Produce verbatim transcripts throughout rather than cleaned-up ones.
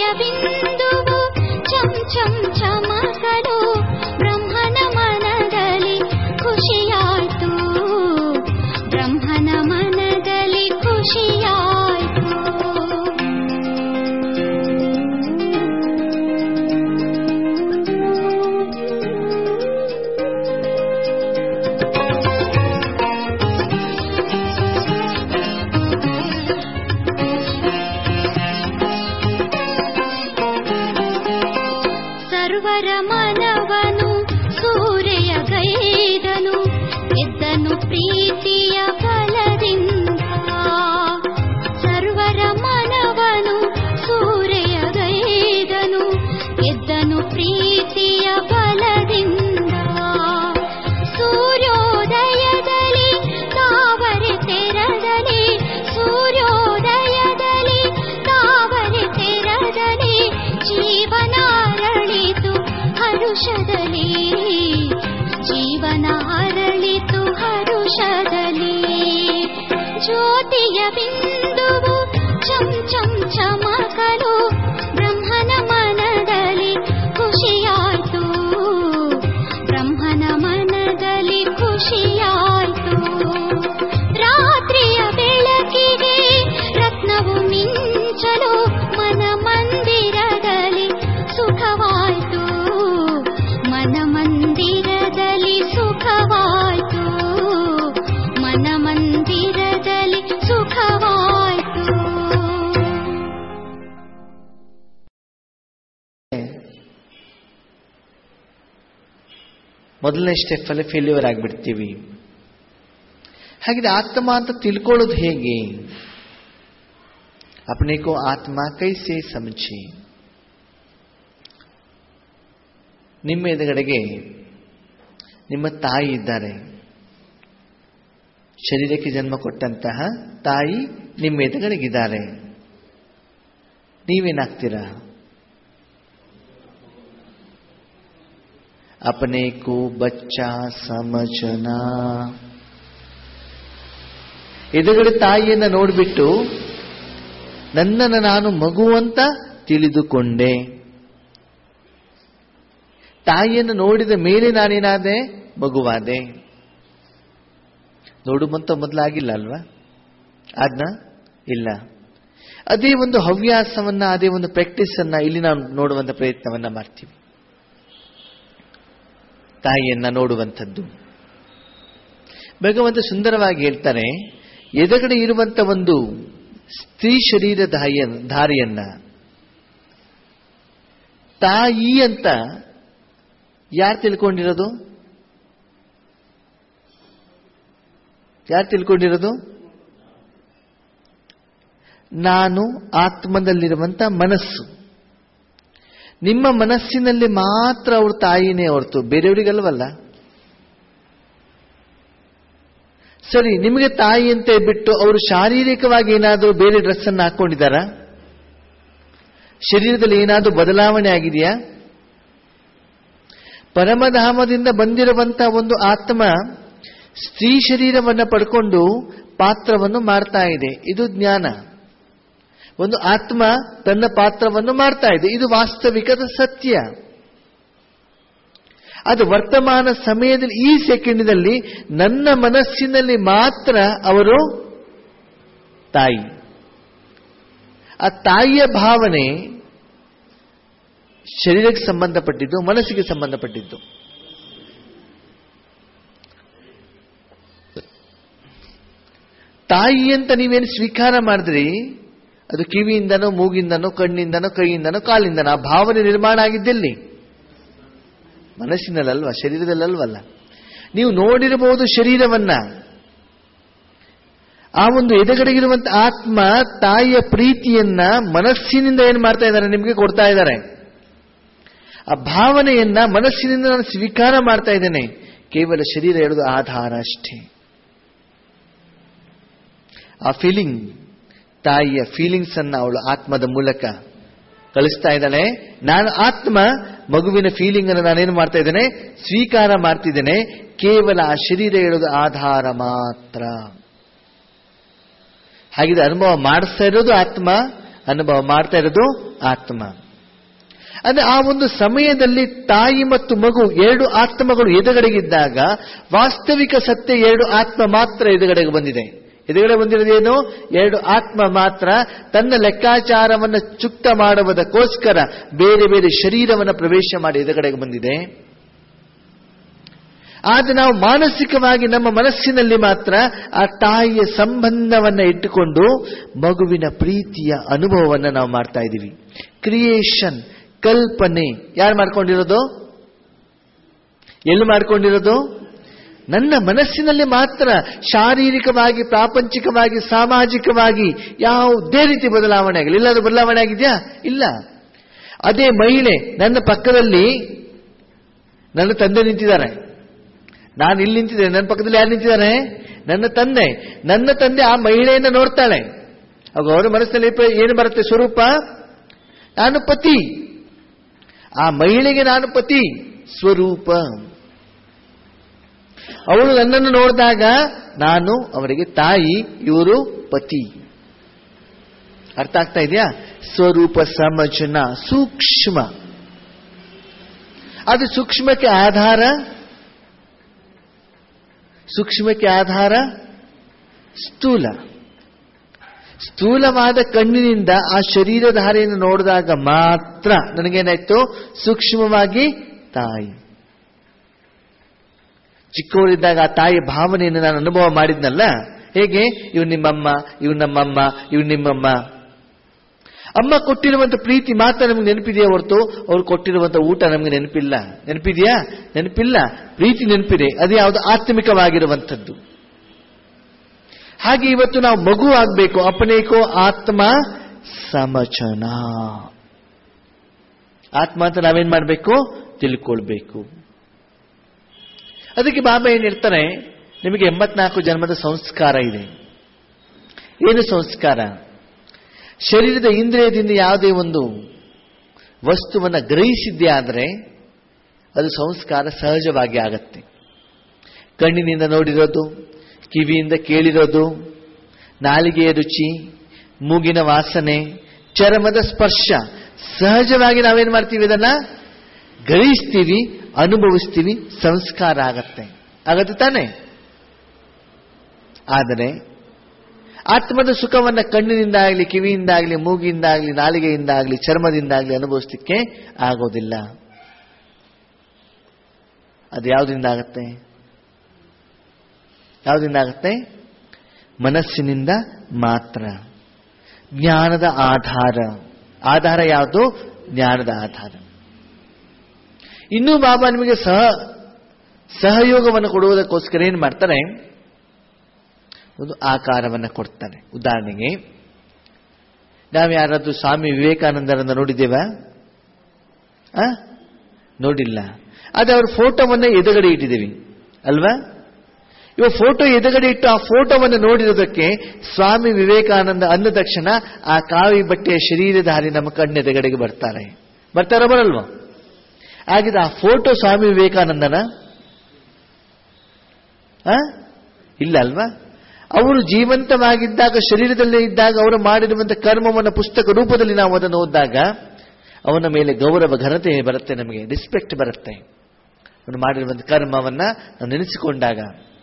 ಬಿಂದುವು ಚಂ ಚಂ ಚಮಕಲು ಬ್ರಹ್ಮನ ಮನದಲ್ಲಿ ಖುಷಿಯಾಯ್ತು, ಬ್ರಹ್ಮನ ಮನದಲ್ಲಿ ಖುಷಿಯಾಯ್ತು. ಸರ್ವರ ಮನವನು ಸೂರ್ಯ ಗೈದನು, ಎದ್ದನು ಪ್ರೀತಿಯ ಬಲದಿಂದ. ಸರ್ವರ ಮನವನು ಸೂರ್ಯ ಗೈದನು, ಎದ್ದನು ಪ್ರೀತಿಯ ಬಲದಿಂದ. ಸೂರ್ಯೋದಯದಲ್ಲಿ ತಾವರೆ ತೆರದಲ್ಲಿ, ಸೂರ್ಯೋದಯದಲ್ಲಿ ತಾವರೆ ತೆರದಲ್ಲಿ ಜೀವನ ಅರಳಿತು ಹರುಷದಲ್ಲಿ, ಜೀವನ ಅರಳಿತು ಹರುಷದಲ್ಲಿ. ಜ್ಯೋತಿಯ ಬಿಂದುವು ಚಂ ಚಂ ಚಮಕಲು ಬ್ರಹ್ಮನ ಮನದಲ್ಲಿ ಖುಷಿಯಾಯ್ತು, ಬ್ರಹ್ಮನ ಮನದಲ್ಲಿ ಖುಷಿಯಾಯ್ತು. ರಾತ್ರಿಯ ಬೆಳಕಿಗೆ ರತ್ನವು ಮಿಂಚಲು ಮನ ಮಂದಿರದಲ್ಲಿ ಸುಖವಾಯ್ತು, ಮನ ಮಂದಿರದಲ್ಲಿ ಸುಖವಾಯ್ತು, ಮನ ಮಂದಿರದಲ್ಲಿ ಸುಖವಾಯ್ತು. ಮೊದಲನೇ ಸ್ಟೆಪ್ ಅಲ್ಲಿ ಫೇಲ್ಯೂರ್ ಆಗಿಬಿಡ್ತೀವಿ. ಹಾಗಿದ್ರೆ ಆತ್ಮ ಅಂತ ತಿಳ್ಕೊಳ್ಳೋದು ಹೇಗೆ? अपने को आत्मा कैसे समझे? ನಿಮ್ಮ ಎದುರುಗಡೆಗೆ ನಿಮ್ಮ ತಾಯಿ ಇದ್ದಾರೆ, ಶರೀರಕ್ಕೆ ಜನ್ಮ ಕೊಟ್ಟಂತಹ ತಾಯಿ ನಿಮ್ಮ ಎದುರುಗಡೆಗಿದ್ದಾರೆ. ನೀವೇನಾಗ್ತೀರಾ? अपने को बच्चा समझना. ಎದುರುಗಡೆ ತಾಯಿಯನ್ನ ನೋಡ್ಬಿಟ್ಟು ನನ್ನನ್ನು ನಾನು ಮಗು ಅಂತ ತಿಳಿದುಕೊಂಡೆ. ತಾಯಿಯನ್ನು ನೋಡಿದ ಮೇಲೆ ನಾನೇನಾದೆ? ಮಗುವಾದೆ. ನೋಡುವಂತ ಮೊದಲಾಗಿಲ್ಲ ಅಲ್ವಾ? ಆದ್ನ ಇಲ್ಲ. ಅದೇ ಒಂದು ಹವ್ಯಾಸವನ್ನ, ಅದೇ ಒಂದು ಪ್ರಾಕ್ಟೀಸ್ ಅನ್ನ ಇಲ್ಲಿ ನಾವು ನೋಡುವಂತ ಪ್ರಯತ್ನವನ್ನ ಮಾಡ್ತೀವಿ. ತಾಯಿಯನ್ನ ನೋಡುವಂಥದ್ದು. ಭಗವಂತ ಸುಂದರವಾಗಿ ಹೇಳ್ತಾರೆ, ಎದುರುಗಡೆ ಇರುವಂತ ಒಂದು ಸ್ತ್ರೀ ಶರೀರ ಧಾರಿಯನ್ನ ತಾಯಿ ಅಂತ ಯಾರು ತಿಳ್ಕೊಂಡಿರೋದು? ಯಾರು ತಿಳ್ಕೊಂಡಿರೋದು? ನಾನು ಆತ್ಮದಲ್ಲಿರುವಂತ ಮನಸ್ಸು. ನಿಮ್ಮ ಮನಸ್ಸಿನಲ್ಲಿ ಮಾತ್ರ ಅವ್ರ ತಾಯಿನೇ ಹೊರತು ಬೇರೆಯವರಿಗಲ್ವಲ್ಲ. ಸರಿ, ನಿಮಗೆ ತಾಯಿ ಅಂತ ಬಿಟ್ಟು ಅವರು ಶಾರೀರಿಕವಾಗಿ ಏನಾದರೂ ಬೇರೆ ಡ್ರೆಸ್ ಅನ್ನು ಹಾಕೊಂಡಿದ್ದಾರಾ? ಶರೀರದಲ್ಲಿ ಏನಾದರೂ ಬದಲಾವಣೆ ಆಗಿದೆಯಾ? ಪರಮಧಾಮದಿಂದ ಬಂದಿರುವಂತ ಒಂದು ಆತ್ಮ ಸ್ತ್ರೀ ಶರೀರವನ್ನು ಪಡ್ಕೊಂಡು ಪಾತ್ರವನ್ನು ಮಾಡ್ತಾ ಇದೆ. ಇದು ಜ್ಞಾನ. ಒಂದು ಆತ್ಮ ತನ್ನ ಪಾತ್ರವನ್ನು ಮಾಡ್ತಾ ಇದೆ. ಇದು ವಾಸ್ತವಿಕದ ಸತ್ಯ. ಅದು ವರ್ತಮಾನ ಸಮಯದಲ್ಲಿ ಈ ಸೆಕೆಂಡ್ನಲ್ಲಿ ನನ್ನ ಮನಸ್ಸಿನಲ್ಲಿ ಮಾತ್ರ ಅವರು ತಾಯಿ. ಆ ತಾಯಿಯ ಭಾವನೆ ಶರೀರಕ್ಕೆ ಸಂಬಂಧಪಟ್ಟಿದ್ದು, ಮನಸ್ಸಿಗೆ ಸಂಬಂಧಪಟ್ಟಿದ್ದು. ತಾಯಿ ಅಂತ ನೀವೇನು ಸ್ವೀಕಾರ ಮಾಡಿದ್ರಿ, ಅದು ಕಿವಿಯಿಂದನೋ, ಮೂಗಿಂದನೋ, ಕಣ್ಣಿಂದನೋ, ಕೈಯಿಂದನೋ, ಕಾಲಿಂದನೋ ಆ ಭಾವನೆ ನಿರ್ಮಾಣ ಆಗಿದ್ದೆಲ್ಲಿ? ಮನಸ್ಸಿನಲ್ಲಲ್ವ, ಶರೀರದಲ್ಲಲ್ವಲ್ಲ. ನೀವು ನೋಡಿರಬಹುದು ಶರೀರವನ್ನ. ಆ ಒಂದು ಎದುರುಗಡೆಗಿರುವಂತ ಆತ್ಮ ತಾಯಿಯ ಪ್ರೀತಿಯನ್ನ ಮನಸ್ಸಿನಿಂದ ಏನ್ ಮಾಡ್ತಾ ಇದ್ದಾರೆ? ನಿಮಗೆ ಕೊಡ್ತಾ ಇದ್ದಾರೆ. ಆ ಭಾವನೆಯನ್ನ ಮನಸ್ಸಿನಿಂದ ನಾನು ಸ್ವೀಕಾರ ಮಾಡ್ತಾ ಇದ್ದೇನೆ. ಕೇವಲ ಶರೀರ ಹೇಳೋದು ಆಧಾರ ಅಷ್ಟೇ. ಆ ಫೀಲಿಂಗ್, ತಾಯಿಯ ಫೀಲಿಂಗ್ಸ್ ಅನ್ನ ಅವಳು ಆತ್ಮದ ಮೂಲಕ ಕಳಿಸ್ತಾ ಇದ್ದಾಳೆ. ನಾನು ಆತ್ಮ ಮಗುವಿನ ಫೀಲಿಂಗ್ ಅನ್ನು ನಾನೇನು ಮಾಡ್ತಾ ಇದ್ದೇನೆ? ಸ್ವೀಕಾರ ಮಾಡ್ತಿದ್ದೇನೆ. ಕೇವಲ ಆ ಶರೀರ ಹೇಳೋದು ಆಧಾರ ಮಾತ್ರ. ಹಾಗಿದ್ರೆ ಅನುಭವ ಮಾಡಿಸ್ತಾ ಇರೋದು ಆತ್ಮ, ಅನುಭವ ಮಾಡ್ತಾ ಇರೋದು ಆತ್ಮ. ಅಂದ್ರೆ ಆ ಒಂದು ಸಮಯದಲ್ಲಿ ತಾಯಿ ಮತ್ತು ಮಗು ಎರಡು ಆತ್ಮಗಳು ಎದುರುಗಡೆಗಿದ್ದಾಗ ವಾಸ್ತವಿಕ ಸತ್ಯ ಎರಡು ಆತ್ಮ ಮಾತ್ರ ಎದುರುಗಡೆಗೆ ಬಂದಿದೆ. ಎದುರುಗಡೆ ಬಂದಿರೋದೇನು? ಎರಡು ಆತ್ಮ ಮಾತ್ರ ತನ್ನ ಲೆಕ್ಕಾಚಾರವನ್ನು ಚುಕ್ತ ಮಾಡುವುದಕ್ಕೋಸ್ಕರ ಬೇರೆ ಬೇರೆ ಶರೀರವನ್ನು ಪ್ರವೇಶ ಮಾಡಿ ಎದುರುಗಡೆಗೆ ಬಂದಿದೆ. ಆದ್ರೆ ನಾವು ಮಾನಸಿಕವಾಗಿ ನಮ್ಮ ಮನಸ್ಸಿನಲ್ಲಿ ಮಾತ್ರ ಆ ತಾಯಿಯ ಸಂಬಂಧವನ್ನ ಇಟ್ಟುಕೊಂಡು ಮಗುವಿನ ಪ್ರೀತಿಯ ಅನುಭವವನ್ನು ನಾವು ಮಾಡ್ತಾ ಇದ್ದೀವಿ. ಕ್ರಿಯೇಷನ್, ಕಲ್ಪನೆ ಯಾರು ಮಾಡ್ಕೊಂಡಿರೋದು? ಎಲ್ಲಿ ಮಾಡ್ಕೊಂಡಿರೋದು? ನನ್ನ ಮನಸ್ಸಿನಲ್ಲಿ ಮಾತ್ರ. ಶಾರೀರಿಕವಾಗಿ, ಪ್ರಾಪಂಚಿಕವಾಗಿ, ಸಾಮಾಜಿಕವಾಗಿ ಯಾವುದೇ ರೀತಿ ಬದಲಾವಣೆ ಆಗಲಿ. ಎಲ್ಲಾದ್ರೂ ಬದಲಾವಣೆ ಆಗಿದೆಯಾ? ಇಲ್ಲ. ಅದೇ ಮಹಿಳೆ ನನ್ನ ಪಕ್ಕದಲ್ಲಿ ನನ್ನ ತಂದೆ ನಿಂತಿದ್ದಾರೆ, ನಾನು ಇಲ್ಲಿ ನಿಂತಿದ್ದೇನೆ, ನನ್ನ ಪಕ್ಕದಲ್ಲಿ ಯಾರು ನಿಂತಿದ್ದಾರೆ? ನನ್ನ ತಂದೆ. ನನ್ನ ತಂದೆ ಆ ಮಹಿಳೆಯನ್ನು ನೋಡ್ತಾಳೆ. ಆಗ ಅವರ ಮನಸ್ಸಿನಲ್ಲಿ ಏನು ಬರುತ್ತೆ? ಸ್ವರೂಪ, ನಾನು ಪತಿ. ಆ ಮಹಿಳೆಗೆ ನಾನು ಪತಿ ಸ್ವರೂಪ. ಅವಳು ನನ್ನನ್ನು ನೋಡಿದಾಗ ನಾನು ಅವರಿಗೆ ತಾಯಿ, ಇವರು ಪತಿ. ಅರ್ಥ ಆಗ್ತಾ ಇದೆಯಾ? ಸ್ವರೂಪ ಸಮಜನ ಸೂಕ್ಷ್ಮ. ಅದು ಸೂಕ್ಷ್ಮಕ್ಕೆ ಆಧಾರ. ಸೂಕ್ಷ್ಮಕ್ಕೆ ಆಧಾರ ಸ್ಥೂಲ. ಸ್ಥೂಲವಾದ ಕಣ್ಣಿನಿಂದ ಆ ಶರೀರಧಾರೆಯನ್ನು ನೋಡಿದಾಗ ಮಾತ್ರ ನನಗೇನಾಯ್ತು? ಸೂಕ್ಷ್ಮವಾಗಿ ತಾಯಿ. ಚಿಕ್ಕವರಿದ್ದಾಗ ಆ ತಾಯಿ ಭಾವನೆಯನ್ನು ನಾನು ಅನುಭವ ಮಾಡಿದ್ನಲ್ಲ. ಹೇಗೆ? ಇವ್ ನಿಮ್ಮಮ್ಮ, ಇವ್ ನಮ್ಮಮ್ಮ, ಇವ್ ನಿಮ್ಮಮ್ಮ. ಅಮ್ಮ ಕೊಟ್ಟಿರುವಂತ ಪ್ರೀತಿ ಮಾತ್ರ ನಮ್ಗೆ ನೆನಪಿದೆಯಾ ಹೊರತು ಅವ್ರು ಕೊಟ್ಟಿರುವಂತ ಊಟ ನಮ್ಗೆ ನೆನಪಿಲ್ಲ. ನೆನಪಿದೆಯಾ? ನೆನಪಿಲ್ಲ. ಪ್ರೀತಿ ನೆನಪಿದೆ. ಅದು ಯಾವುದು? ಆತ್ಮಿಕವಾಗಿರುವಂಥದ್ದು. ಹಾಗೆ ಇವತ್ತು ನಾವು ಮಗು ಆಗ್ಬೇಕು. ಅಪನೇಕೋ ಆತ್ಮ ಸಮಚನ. ಆತ್ಮ ಅಂತ ನಾವೇನ್ ಮಾಡ್ಬೇಕು? ತಿಳ್ಕೊಳ್ಬೇಕು. ಅದಕ್ಕೆ ಬಾಬಾ ಏನ್ ಹೇಳ್ತಾರೆ, ನಿಮಗೆ ಎಂಬತ್ನಾಲ್ಕು ಜನ್ಮದ ಸಂಸ್ಕಾರ ಇದೆ. ಏನು ಸಂಸ್ಕಾರ? ಶರೀರದ ಇಂದ್ರಿಯದಿಂದ ಯಾವುದೇ ಒಂದು ವಸ್ತುವನ್ನು ಗ್ರಹಿಸಿದ್ದೇ ಆದರೆ ಅದು ಸಂಸ್ಕಾರ ಸಹಜವಾಗಿ ಆಗತ್ತೆ. ಕಣ್ಣಿನಿಂದ ನೋಡಿರೋದು, ಕಿವಿಯಿಂದ ಕೇಳಿರೋದು, ನಾಲಿಗೆಯ ರುಚಿ, ಮೂಗಿನ ವಾಸನೆ, ಚರ್ಮದ ಸ್ಪರ್ಶ, ಸಹಜವಾಗಿ ನಾವೇನ್ ಮಾಡ್ತೀವಿ? ಇದನ್ನ ಗ್ರಹಿಸ್ತೀವಿ, ಅನುಭವಿಸ್ತೀವಿ, ಸಂಸ್ಕಾರ ಆಗತ್ತೆ. ಆಗತ್ತೆ ತಾನೆ? ಆದರೆ ಆತ್ಮದ ಸುಖವನ್ನ ಕಣ್ಣಿನಿಂದಾಗಲಿ, ಕಿವಿಯಿಂದಾಗಲಿ, ಮೂಗಿಯಿಂದಾಗಲಿ, ನಾಲಿಗೆಯಿಂದಾಗಲಿ, ಚರ್ಮದಿಂದಾಗಲಿ ಅನುಭವಿಸ್ಲಿಕ್ಕೆ ಆಗೋದಿಲ್ಲ. ಅದು ಯಾವುದರಿಂದ ಆಗತ್ತೆ? ಯಾವುದರಿಂದ ಆಗತ್ತೆ? ಮನಸ್ಸಿನಿಂದ ಮಾತ್ರ. ಜ್ಞಾನದ ಆಧಾರ. ಆಧಾರ ಯಾವುದು? ಜ್ಞಾನದ ಆಧಾರ. ಇನ್ನೂ ಬಾಬಾ ನಿಮಗೆ ಸಹ ಸಹಯೋಗವನ್ನು ಕೊಡುವುದಕ್ಕೋಸ್ಕರ ಏನ್ ಮಾಡ್ತಾರೆ? ಒಂದು ಆಕಾರವನ್ನು ಕೊಡ್ತಾರೆ. ಉದಾಹರಣೆಗೆ, ನಾವು ಯಾರಾದ್ರೂ ಸ್ವಾಮಿ ವಿವೇಕಾನಂದರನ್ನು ನೋಡಿದ್ದೇವಾ? ನೋಡಿಲ್ಲ. ಆದರೆ ಅವ್ರ ಫೋಟೋವನ್ನು ಎದುರುಗಡೆ ಇಟ್ಟಿದ್ದೀವಿ ಅಲ್ವಾ? ಇವಾಗ ಫೋಟೋ ಎದುರುಗಡೆ ಇಟ್ಟು ಆ ಫೋಟೋವನ್ನು ನೋಡಿರೋದಕ್ಕೆ ಸ್ವಾಮಿ ವಿವೇಕಾನಂದ ಅಂದ ತಕ್ಷಣ ಆ ಕಾವಿ ಬಟ್ಟೆಯ ಶರೀರಧಾರಿ ನಮ್ಮ ಕಣ್ಣೆದುರುಗಡೆಗೆ ಬರ್ತಾರೆ. ಬರ್ತಾರ ಬರಲ್ವಾ? ಹಾಗಿದ್ರೆ ಆ ಫೋಟೋ ಸ್ವಾಮಿ ವಿವೇಕಾನಂದನ? ಇಲ್ಲ ಅಲ್ವಾ? ಅವರು ಜೀವಂತವಾಗಿದ್ದಾಗ, ಶರೀರದಲ್ಲೇ ಇದ್ದಾಗ ಅವರು ಮಾಡಿರುವಂತಹ ಕರ್ಮವನ್ನು ಪುಸ್ತಕ ರೂಪದಲ್ಲಿ ನಾವು ಅದನ್ನು ಓದಿದಾಗ ಅವನ ಮೇಲೆ ಗೌರವ, ಘನತೆ ಬರುತ್ತೆ, ನಮಗೆ ರೆಸ್ಪೆಕ್ಟ್ ಬರುತ್ತೆ. ಅವನು ಮಾಡಿರುವಂತಹ ಕರ್ಮವನ್ನ ನಾವು ನೆನೆಸಿಕೊಂಡಾಗ.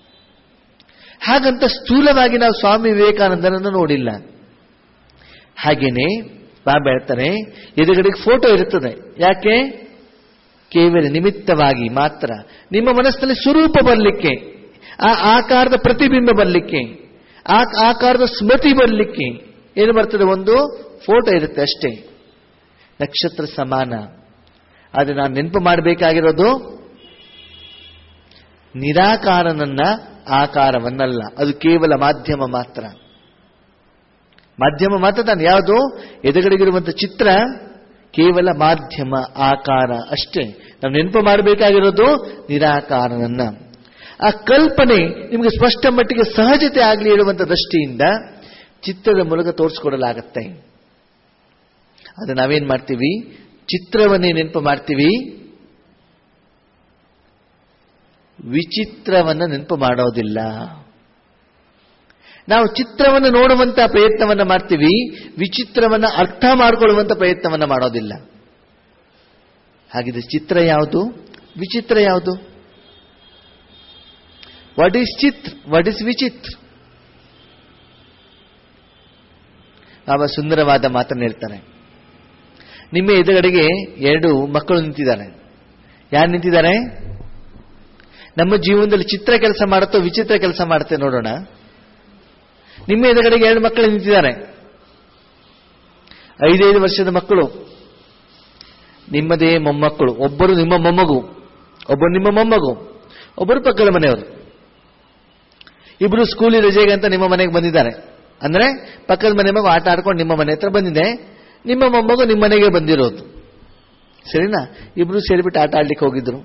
ಹಾಗಂತ ಸ್ಥೂಲವಾಗಿ ನಾವು ಸ್ವಾಮಿ ವಿವೇಕಾನಂದನನ್ನು ನೋಡಿಲ್ಲ. ಹಾಗೇನೆ ಬಾಬಾ ಹೇಳ್ತಾರೆ, ಎದುರುಗಡೆಗೆ ಫೋಟೋ ಇರುತ್ತದೆ. ಯಾಕೆ? ಕೇವಲ ನಿಮಿತ್ತವಾಗಿ ಮಾತ್ರ. ನಿಮ್ಮ ಮನಸ್ಸಿನಲ್ಲಿ ಸ್ವರೂಪ ಬರಲಿಕ್ಕೆ, ಆ ಆಕಾರದ ಪ್ರತಿಬಿಂಬ ಬರಲಿಕ್ಕೆ, ಆ ಆಕಾರದ ಸ್ಮೃತಿ ಬರಲಿಕ್ಕೆ ಏನು ಬರ್ತದೆ? ಒಂದು ಫೋಟೋ ಇರುತ್ತೆ ಅಷ್ಟೇ, ನಕ್ಷತ್ರ ಸಮಾನ. ಆದರೆ ನಾನು ನೆನಪು ಮಾಡಬೇಕಾಗಿರೋದು ನಿರಾಕಾರನನ್ನ, ಆಕಾರವನ್ನಲ್ಲ. ಅದು ಕೇವಲ ಮಾಧ್ಯಮ ಮಾತ್ರ. ಮಾಧ್ಯಮ ಮಾತ್ರ ತಾನೆ. ಯಾವುದು? ಎದುರುಗಡೆಗಿರುವಂಥ ಚಿತ್ರ ಕೇವಲ ಮಾಧ್ಯಮ, ಆಕಾರ ಅಷ್ಟೇ. ನಾವು ನೆನಪು ಮಾಡಬೇಕಾಗಿರೋದು ನಿರಾಕಾರನನ್ನ. ಆ ಕಲ್ಪನೆ ನಿಮಗೆ ಸ್ಪಷ್ಟ ಮಟ್ಟಿಗೆ ಸಹಜತೆ ಆಗಲಿ ಹೇಳುವಂಥ ದೃಷ್ಟಿಯಿಂದ ಚಿತ್ರದ ಮೂಲಕ ತೋರಿಸ್ಕೊಡಲಾಗತ್ತೆ. ಅದು ನಾವೇನ್ ಮಾಡ್ತೀವಿ? ಚಿತ್ರವನ್ನೇ ನೆನಪು ಮಾಡ್ತೀವಿ, ವಿಚಿತ್ರವನ್ನ ನೆನಪು ಮಾಡೋದಿಲ್ಲ. ನಾವು ಚಿತ್ರವನ್ನು ನೋಡುವಂತ ಪ್ರಯತ್ನವನ್ನ ಮಾಡ್ತೀವಿ, ವಿಚಿತ್ರವನ್ನ ಅರ್ಥ ಮಾಡಿಕೊಳ್ಳುವಂತ ಪ್ರಯತ್ನವನ್ನ ಮಾಡೋದಿಲ್ಲ. ಹಾಗಿದ್ರೆ ಚಿತ್ರ ಯಾವುದು, ವಿಚಿತ್ರ ಯಾವುದು? ವಾಟ್ ಈಸ್ ಚಿತ್ರ, ವಾಟ್ ಈಸ್ ವಿಚಿತ್ರ? ಬಾಬಾ ಸುಂದರವಾದ ಮಾತನ್ನು ಹೇಳ್ತಾರೆ. ನಿಮ್ಮ ಎದುರುಗಡೆಗೆ ಎರಡು ಮಕ್ಕಳು ನಿಂತಿದ್ದಾರೆ. ಯಾರು ನಿಂತಿದ್ದಾರೆ? ನಮ್ಮ ಜೀವನದಲ್ಲಿ ಚಿತ್ರ ಕೆಲಸ ಮಾಡುತ್ತೋ ವಿಚಿತ್ರ ಕೆಲಸ ಮಾಡುತ್ತೆ ನೋಡೋಣ. ನಿಮ್ಮ ಎದುರುಗಡೆಗೆ ಎರಡು ಮಕ್ಕಳು ನಿಂತಿದ್ದಾರೆ. ಐದೈದು ವರ್ಷದ ಮಕ್ಕಳು, ನಿಮ್ಮದೇ ಮೊಮ್ಮಕ್ಕಳು. ಒಬ್ಬರು ನಿಮ್ಮ ಮೊಮ್ಮಗು, ಒಬ್ಬರು ನಿಮ್ಮ ಮೊಮ್ಮಗು, ಒಬ್ಬರು ಪಕ್ಕದ ಮನೆಯವರು. ಇಬ್ರು ಸ್ಕೂಲಿ ರಜೆಗೆ ಅಂತ ನಿಮ್ಮ ಮನೆಗೆ ಬಂದಿದ್ದಾರೆ. ಅಂದ್ರೆ ಪಕ್ಕದ ಮನೆ ಮಗು ಆಟ ಆಡ್ಕೊಂಡು ನಿಮ್ಮ ಮನೆ ಹತ್ರ ಬಂದಿದೆ, ನಿಮ್ಮ ಮೊಮ್ಮಗು ನಿಮ್ಮ ಮನೆಗೆ ಬಂದಿರೋದು. ಸರಿನಾ? ಇಬ್ರು ಸೇರಿಬಿಟ್ಟು ಆಟ ಆಡ್ಲಿಕ್ಕೆ ಹೋಗಿದ್ರು.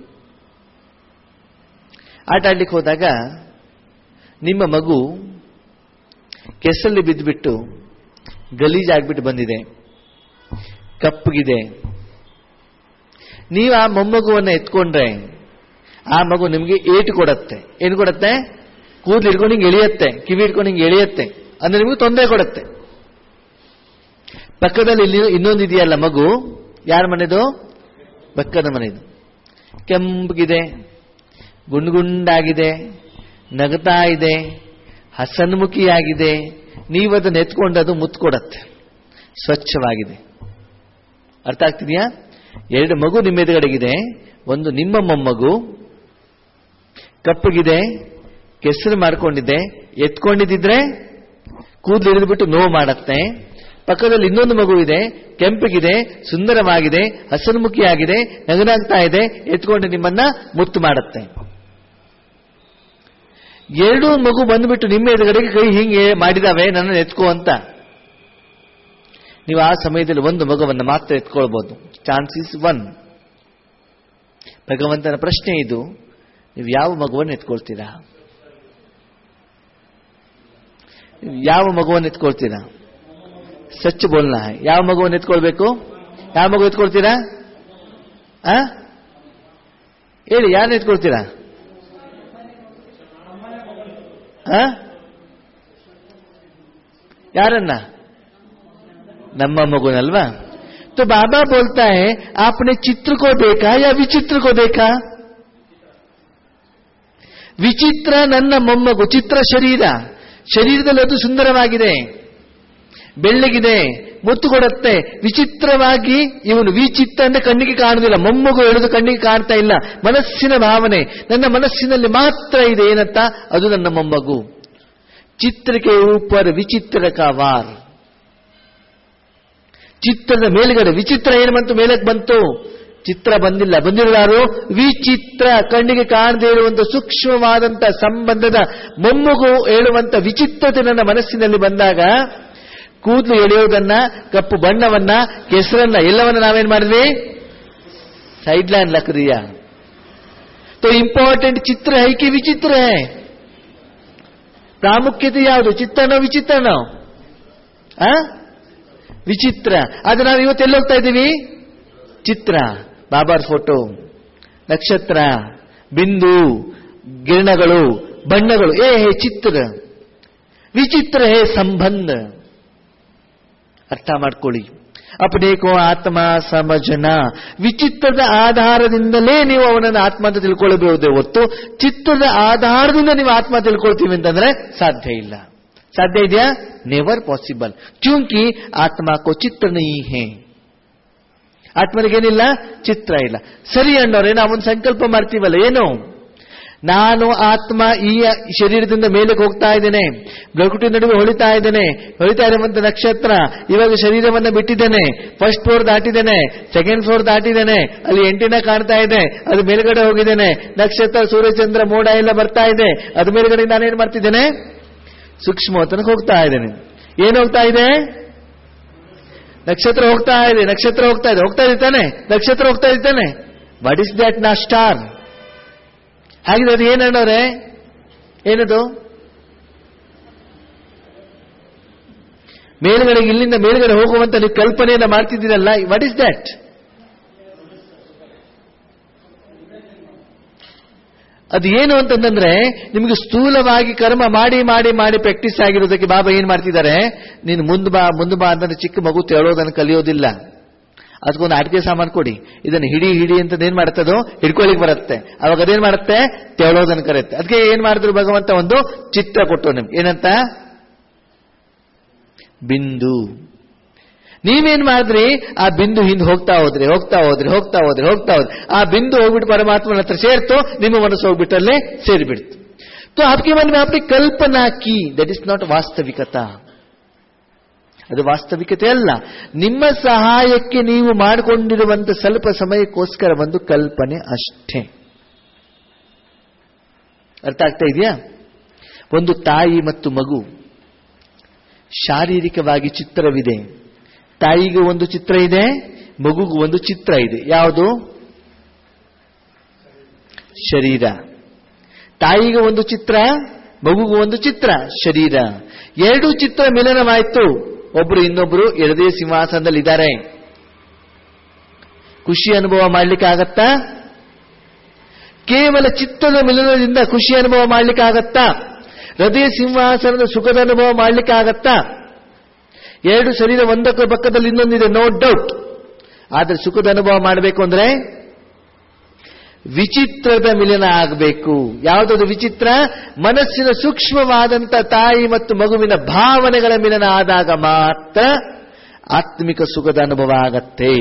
ಆಟ ಆಡ್ಲಿಕ್ಕೆ ಹೋದಾಗ ನಿಮ್ಮ ಮಗು ಕೆಸರಲ್ಲಿ ಬಿದ್ದುಬಿಟ್ಟು ಗಲೀಜಾಗ್ಬಿಟ್ಟು ಬಂದಿದೆ, ಕಪ್ಪಗಿದೆ. ನೀವು ಆ ಮೊಮ್ಮಗುವನ್ನು ಎತ್ಕೊಂಡ್ರೆ ಆ ಮಗು ನಿಮಗೆ ಏಟು ಕೊಡತ್ತೆ. ಏನು ಕೊಡತ್ತೆ? ಕೂದಲು ಹಿಡ್ಕೊಂಡು ಹಿಂಗೆ ಎಳೆಯತ್ತೆ, ಕಿವಿ ಹಿಡ್ಕೊಂಡು ಹಿಂಗೆ ಎಳೆಯತ್ತೆ. ಅಂದ್ರೆ ನಿಮಗೆ ತೊಂದರೆ ಕೊಡುತ್ತೆ. ಪಕ್ಕದಲ್ಲಿ ಇಲ್ಲಿ ಇನ್ನೊಂದು ಇದೆಯಲ್ಲ ಮಗು, ಯಾರ ಮನೆದು? ಪಕ್ಕದ ಮನೆದು. ಕೆಂಪಗಿದೆ, ಗುಂಡುಗುಂಡಾಗಿದೆ, ನಗತಾ ಇದೆ, ಹಸನ್ಮುಖಿಯಾಗಿದೆ. ನೀವು ಅದನ್ನು ಎತ್ಕೊಂಡದು ಮುತ್ತು ಕೊಡತ್ತೆ, ಸ್ವಚ್ಛವಾಗಿದೆ. ಅರ್ಥ ಆಗ್ತಿದೆಯಾ? ಎರಡು ಮಗು ನಿಮ್ಮ ಎದುರುಗಡೆಗಿದೆ. ಒಂದು ನಿಮ್ಮ ಮೊಮ್ಮಗು, ಕಪ್ಪಗಿದೆ, ಕೆಸರು ಮಾಡ್ಕೊಂಡಿದೆ. ಎತ್ಕೊಂಡಿದ್ದಿದ್ರೆ ಕೂದಲು ಹಿಡಿದುಬಿಟ್ಟು ನೋವು ಮಾಡತ್ತೆ. ಪಕ್ಕದಲ್ಲಿ ಇನ್ನೊಂದು ಮಗು ಇದೆ, ಕೆಂಪಗಿದೆ, ಸುಂದರವಾಗಿದೆ, ಹಸನ್ಮುಖಿಯಾಗಿದೆ, ನಗನಾಗ್ತಾ ಇದೆ. ಎತ್ಕೊಂಡು ನಿಮ್ಮನ್ನ ಮುತ್ತು ಮಾಡುತ್ತೆ. ಎರಡೂ ಮಗು ಬಂದ್ಬಿಟ್ಟು ನಿಮ್ಮ ಎದುರುಗಡೆಗೆ ಕೈ ಹಿಂಗೆ ಮಾಡಿದಾವೆ, ನನ್ನನ್ನು ಎತ್ಕೋ ಅಂತ. ನೀವು ಆ ಸಮಯದಲ್ಲಿ ಒಂದು ಮಗುವನ್ನು ಮಾತ್ರ ಎತ್ಕೊಳ್ಬಹುದು. Chance is one. ಭಗವಂತನ ಪ್ರಶ್ನೆ ಇದು, ನೀವು ಯಾವ ಮಗುವನ್ನು ಎತ್ಕೊಳ್ತೀರಾ? ಯಾವ ಮಗುವನ್ನು ಎತ್ಕೊಳ್ತೀರಾ? ಸಚ್ಚ ಬೋಲ್ನಾ ಹೈ. ಯಾವ ಮಗುವನ್ನು ಎತ್ಕೊಳ್ಬೇಕು? ಯಾವ ಮಗು ಎತ್ಕೊಳ್ತೀರಾ? ಆ ಹೇಳಿ, ಯಾರನ್ನ ಎತ್ಕೊಳ್ತೀರಾ? ಆ ಯಾರನ್ನ? ನಮ್ಮ ಮಗುನಲ್ವಾ? तो बाबा बोलता है आपने चित्र को देखा या विचित्र को देखा? ವಿಚಿತ್ರ ನನ್ನ ಮೊಮ್ಮಗು, ಚಿತ್ರ ಶರೀರ. ಶರೀರದಲ್ಲಿ ಅದು ಸುಂದರವಾಗಿದೆ, ಬೆಳ್ಳಗಿದೆ, ಮುತ್ತು ಕೊಡುತ್ತೆ. ವಿಚಿತ್ರವಾಗಿ ಇವನು ವಿಚಿತ್ರ ಅಂದ್ರೆ ಕಣ್ಣಿಗೆ ಕಾಣುವುದಿಲ್ಲ. ಮೊಮ್ಮಗು ಹೇಳುದು ಕಣ್ಣಿಗೆ ಕಾಣ್ತಾ ಇಲ್ಲ, ಮನಸ್ಸಿನ ಭಾವನೆ. ನನ್ನ ಮನಸ್ಸಿನಲ್ಲಿ ಮಾತ್ರ ಇದೆ. ಏನಂತ? ಅದು ನನ್ನ ಮೊಮ್ಮಗು. ಚಿತ್ರಕ್ಕೆ ಊಪರ್ ವಿಚಿತ್ರ ಕಾ ವಾರ್. ಚಿತ್ರದ ಮೇಲುಗಡೆ ವಿಚಿತ್ರ ಏನು ಬಂತು? ಮೇಲಕ್ಕೆ ಬಂತು. ಚಿತ್ರ ಬಂದಿಲ್ಲ. ಬಂದಿರುವಾರು ವಿಚಿತ್ರ, ಕಣ್ಣಿಗೆ ಕಾಣದೇ ಇರುವಂತ ಸೂಕ್ಷ್ಮವಾದಂತ ಸಂಬಂಧದ ಮೊಮ್ಮಗು ಹೇಳುವಂತ ವಿಚಿತ್ರತೆ ನನ್ನ ಮನಸ್ಸಿನಲ್ಲಿ ಬಂದಾಗ, ಕೂದಲು ಎಳೆಯುವುದನ್ನ, ಕಪ್ಪು ಬಣ್ಣವನ್ನ, ಕೆಸರನ್ನ ಎಲ್ಲವನ್ನ ನಾವೇನ್ ಮಾಡಿದ್ವಿ? ಸೈಡ್ ಲೈನ್ ಲಕ್ ದಿಯಾ. तो इंपॉर्टेंट चित्र है कि विचित्र है? ಪ್ರಾಮುಖ್ಯತೆ ಯಾವುದು? ಚಿತ್ರನೋ ವಿಚಿತ್ರನೋ? ಆ ವಿಚಿತ್ರ. ಆದ್ರೆ ನಾವು ಇವತ್ತು ಎಲ್ಲಿ ಹೋಗ್ತಾ ಇದ್ದೀವಿ? ಚಿತ್ರ, ಬಾಬಾರ್ ಫೋಟೋ, ನಕ್ಷತ್ರ, ಬಿಂದು, ಗಿರಣಗಳು, ಬಣ್ಣಗಳು. ಏ ಹೇ ಚಿತ್ರ. ವಿಚಿತ್ರ ಹೇ ಸಂಬಂಧ. ಅರ್ಥ ಮಾಡ್ಕೊಳ್ಳಿ. ಅಪನೇಕೋ ಆತ್ಮ ಸಮಜನ. ವಿಚಿತ್ರದ ಆಧಾರದಿಂದಲೇ ನೀವು ಅವನನ್ನು ಆತ್ಮ ಅಂತ ತಿಳ್ಕೊಳ್ಳಬಹುದೇ ಹೊತ್ತು ಚಿತ್ರದ ಆಧಾರದಿಂದ ನೀವು ಆತ್ಮ ತಿಳ್ಕೊಳ್ತೀವಿ ಅಂತಂದ್ರೆ ಸಾಧ್ಯ ಇಲ್ಲ. ಸಾಧ್ಯ ಇದೆಯಾ? Never possible. ಕ್ಯೂಂಕಿ ಆತ್ಮ ಕೋ ಚಿತ್ರ ನಹೀ ಹೇ. ಆತ್ಮನಿಗೇನಿಲ್ಲ? ಚಿತ್ರ ಇಲ್ಲ. ಸರಿ ಅಣ್ಣವ್ರೆ, ನಾವೊಂದು ಸಂಕಲ್ಪ ಮಾಡ್ತೀವಲ್ಲ, ಏನು? ನಾನು ಆತ್ಮ ಈ ಶರೀರದಿಂದ ಮೇಲಕ್ಕೆ ಹೋಗ್ತಾ ಇದ್ದೇನೆ, ಬ್ರಗುಟಿ ನಡುವೆ ಹೊಳಿತಾ ಇದ್ದೇನೆ, ಹೊಳಿತಾ ಇರುವಂತ ನಕ್ಷತ್ರ. ಇವಾಗ ಶರೀರವನ್ನ ಬಿಟ್ಟಿದ್ದೇನೆ, ಫಸ್ಟ್ ಫ್ಲೋರ್ ದಾಟಿದ್ದೇನೆ, ಸೆಕೆಂಡ್ ಫ್ಲೋರ್ ದಾಟಿದ್ದೇನೆ, ಅಲ್ಲಿ ಎಂಟಿನ ಕಾಣ್ತಾ ಇದೆ, ಅದು ಮೇಲ್ಗಡೆ ಹೋಗಿದ್ದೇನೆ. ನಕ್ಷತ್ರ, ಸೂರ್ಯಚಂದ್ರ, ಮೋಡ ಎಲ್ಲ ಬರ್ತಾ ಇದೆ. ಅದು ಮೇಲ್ಗಡೆ ನಾನೇನ್ ಮಾಡ್ತಿದ್ದೇನೆ? ಸೂಕ್ಷ್ಮತನಕ್ಕೆ ಹೋಗ್ತಾ ಇದ್ದೇನೆ. ಏನು ಹೋಗ್ತಾ ಇದೆ? ನಕ್ಷತ್ರ ಹೋಗ್ತಾ ಇದೆ. ನಕ್ಷತ್ರ ಹೋಗ್ತಾ ಇದೆ. ಹೋಗ್ತಾ ಇದ್ದಾನೆ ನಕ್ಷತ್ರ, ಹೋಗ್ತಾ ಇದ್ದಾನೆ. What is that? ನಾ ಸ್ಟಾರ್. ಹಾಗಿದ್ರೆ ಅದು ಏನನ್ನೋರೆ? ಏನದು? ಮೇಲ್ಗಡೆ, ಇಲ್ಲಿಂದ ಮೇಲ್ಗಡೆ ಹೋಗುವಂತ ನೀವು ಕಲ್ಪನೆಯನ್ನ ಮಾಡ್ತಿದ್ದೀರಲ್ಲ, ವಾಟ್ ಇಸ್ ದಟ್? ಅದು ಏನು ಅಂತಂದ್ರೆ ನಿಮಗೆ ಸ್ಥೂಲವಾಗಿ ಕರ್ಮ ಮಾಡಿ ಮಾಡಿ ಮಾಡಿ ಪ್ರಾಕ್ಟೀಸ್ ಆಗಿರೋದಕ್ಕೆ ಬಾಬಾ ಏನ್ ಮಾಡ್ತಿದ್ದಾರೆ, ನೀನು ಮುಂದ್ ಬಾ ಮುಂದ್ ಬಾ ಅಂತಂದ್ರೆ ಚಿಕ್ಕ ಮಗು ತೆಳೋದನ್ನು ಕಲಿಯೋದಿಲ್ಲ. ಅದಕ್ಕೊಂದು ಆಟಿಕೆ ಸಾಮಾನು ಕೊಡಿ, ಇದನ್ನು ಹಿಡಿ ಹಿಡಿ ಅಂತ ಏನ್ ಮಾಡುತ್ತದೋ ಹಿಡ್ಕೊಳ್ಳಿಕ್ ಬರುತ್ತೆ. ಅವಾಗ ಅದೇನ್ ಮಾಡುತ್ತೆ, ತೆಳೋದನ್ನು ಕರೆಯುತ್ತೆ. ಅದಕ್ಕೆ ಏನ್ ಮಾಡಿದ್ರು ಭಗವಂತ ಒಂದು ಚಿತ್ರ ಕೊಟ್ಟು ನಿಮ್ಗೆ, ಏನಂತ, ಬಿಂದು. ನೀವೇನ್ ಮಾಡಿದ್ರಿ, ಆ ಬಿಂದು ಹಿಂದೆ ಹೋಗ್ತಾ ಹೋದ್ರಿ ಹೋಗ್ತಾ ಹೋದ್ರಿ ಹೋಗ್ತಾ ಹೋದ್ರಿ ಹೋಗ್ತಾ ಹೋದ್ರಿ ಆ ಬಿಂದು ಹೋಗ್ಬಿಟ್ಟು ಪರಮಾತ್ಮನ ಹತ್ರ ಸೇರ್ತು, ನಿಮ್ಮ ಮನಸ್ಸು ಹೋಗ್ಬಿಟ್ಟಲ್ಲೇ ಸೇರಿಬಿಡ್ತು. तो आपके मन में आपने कल्पना की, ದಟ್ ಇಸ್ ನಾಟ್ ವಾಸ್ತವಿಕತಾ. ಅದು ವಾಸ್ತವಿಕತೆ ಅಲ್ಲ. ನಿಮ್ಮ ಸಹಾಯಕ್ಕೆ ನೀವು ಮಾಡಿಕೊಂಡಿರುವಂತ ಸ್ವಲ್ಪ ಸಮಯಕ್ಕೋಸ್ಕರ ಒಂದು ಕಲ್ಪನೆ ಅಷ್ಟೇ. ಅರ್ಥ ಆಗ್ತಾ ಇದೆಯಾ? ಒಂದು ತಾಯಿ ಮತ್ತು ಮಗು, ಶಾರೀರಿಕವಾಗಿ ಚಿತ್ರವಿದೆ. ತಾಯಿಗೂ ಒಂದು ಚಿತ್ರ ಇದೆ, ಮಗುಗೂ ಒಂದು ಚಿತ್ರ ಇದೆ. ಯಾವುದು? ಶರೀರ. ತಾಯಿಗೆ ಒಂದು ಚಿತ್ರ, ಮಗುಗೂ ಒಂದು ಚಿತ್ರ, ಶರೀರ. ಎರಡು ಚಿತ್ರ ಮಿಲನವಾಯಿತು. ಒಬ್ರು ಇನ್ನೊಬ್ರು ಎರಡೇ ಸಿಂಹಾಸನದಲ್ಲಿ ಇದ್ದಾರೆ. ಖುಷಿ ಅನುಭವ ಮಾಡ್ಲಿಕ್ಕೆ ಆಗತ್ತಾ? ಕೇವಲ ಚಿತ್ತದ ಮಿಲನದಿಂದ ಖುಷಿ ಅನುಭವ ಮಾಡ್ಲಿಕ್ಕೆ ಆಗತ್ತಾ? ಹೃದಯ ಸಿಂಹಾಸನದ ಸುಖದ ಅನುಭವ ಮಾಡ್ಲಿಕ್ಕೆ ಆಗತ್ತಾ? ಎರಡು ಶರೀರ ಒಂದಕ್ಕೆ ಪಕ್ಕದಲ್ಲಿ ಇನ್ನೊಂದಿದೆ, ನೋ ಡೌಟ್. ಆದ್ರೆ ಸುಖದ ಅನುಭವ ಮಾಡಬೇಕು ಅಂದ್ರೆ ವಿಚಿತ್ರದ ಮಿಲನ ಆಗಬೇಕು. ಯಾವುದದು ವಿಚಿತ್ರ? ಮನಸ್ಸಿನ ಸೂಕ್ಷ್ಮವಾದಂಥ ತಾಯಿ ಮತ್ತು ಮಗುವಿನ ಭಾವನೆಗಳ ಮಿಲನ ಆದಾಗ ಮಾತ್ರ ಆತ್ಮಿಕ ಸುಖದ ಅನುಭವ ಆಗತ್ತೆ.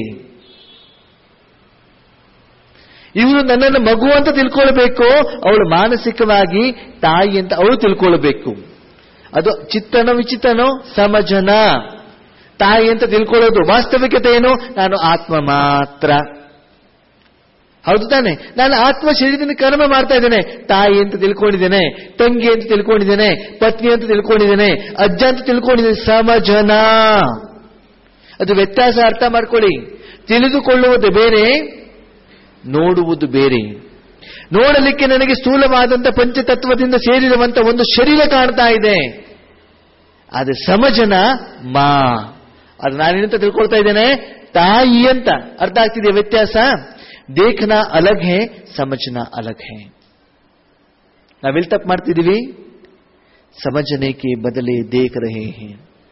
ಇವರು ನನ್ನನ್ನು ಮಗು ಅಂತ ತಿಳ್ಕೊಳ್ಬೇಕು, ಅವಳು ಮಾನಸಿಕವಾಗಿ ತಾಯಿ ಅಂತ ಅವಳು ತಿಳ್ಕೊಳ್ಬೇಕು. ಅದು ಚಿತ್ರನೋ ವಿಚಿತ್ರನೋ ಸಮಜನ. ತಾಯಿ ಅಂತ ತಿಳ್ಕೊಳ್ಳೋದು ವಾಸ್ತವಿಕತೆ ಏನು? ನಾನು ಆತ್ಮ ಮಾತ್ರ. ಹೌದು ತಾನೆ? ನಾನು ಆತ್ಮ ಶರೀರದಿಂದ ಕರ್ಮ ಮಾಡ್ತಾ ಇದ್ದೇನೆ. ತಾಯಿ ಅಂತ ತಿಳ್ಕೊಂಡಿದ್ದೇನೆ, ತಂಗಿ ಅಂತ ತಿಳ್ಕೊಂಡಿದ್ದೇನೆ, ಪತ್ನಿ ಅಂತ ತಿಳ್ಕೊಂಡಿದ್ದೇನೆ, ಅಜ್ಜ ಅಂತ ತಿಳ್ಕೊಂಡಿದ್ದೇನೆ. ಸಮಜನ. ಅದು ವ್ಯತ್ಯಾಸ ಅರ್ಥ ಮಾಡ್ಕೊಳ್ಳಿ. ತಿಳಿದುಕೊಳ್ಳುವುದು ಬೇರೆ, ನೋಡುವುದು ಬೇರೆ. ನೋಡಲಿಕ್ಕೆ ನನಗೆ ಸ್ಥೂಲವಾದಂಥ ಪಂಚತತ್ವದಿಂದ ಸೇರಿರುವಂತ ಒಂದು ಶರೀರ ಕಾಣ್ತಾ ಇದೆ. ಅದು ಸಮಜನ ಮಾ. ಅದು ನಾನೇನಂತ ತಿಳ್ಕೊಳ್ತಾ ಇದ್ದೇನೆ? ತಾಯಿ ಅಂತ. ಅರ್ಥ ಆಗ್ತಿದೆ ವ್ಯತ್ಯಾಸ? देखना अलग है, समझना अलग है. ನಾವೆಲ್ಲಿ ತಪ್ಪು ಮಾಡ್ತಿದ್ದೀವಿ? ಸಮಜನೆ ಕೆ ಬದಲೆ ದೇಖ ರಹೇ ಹೇ.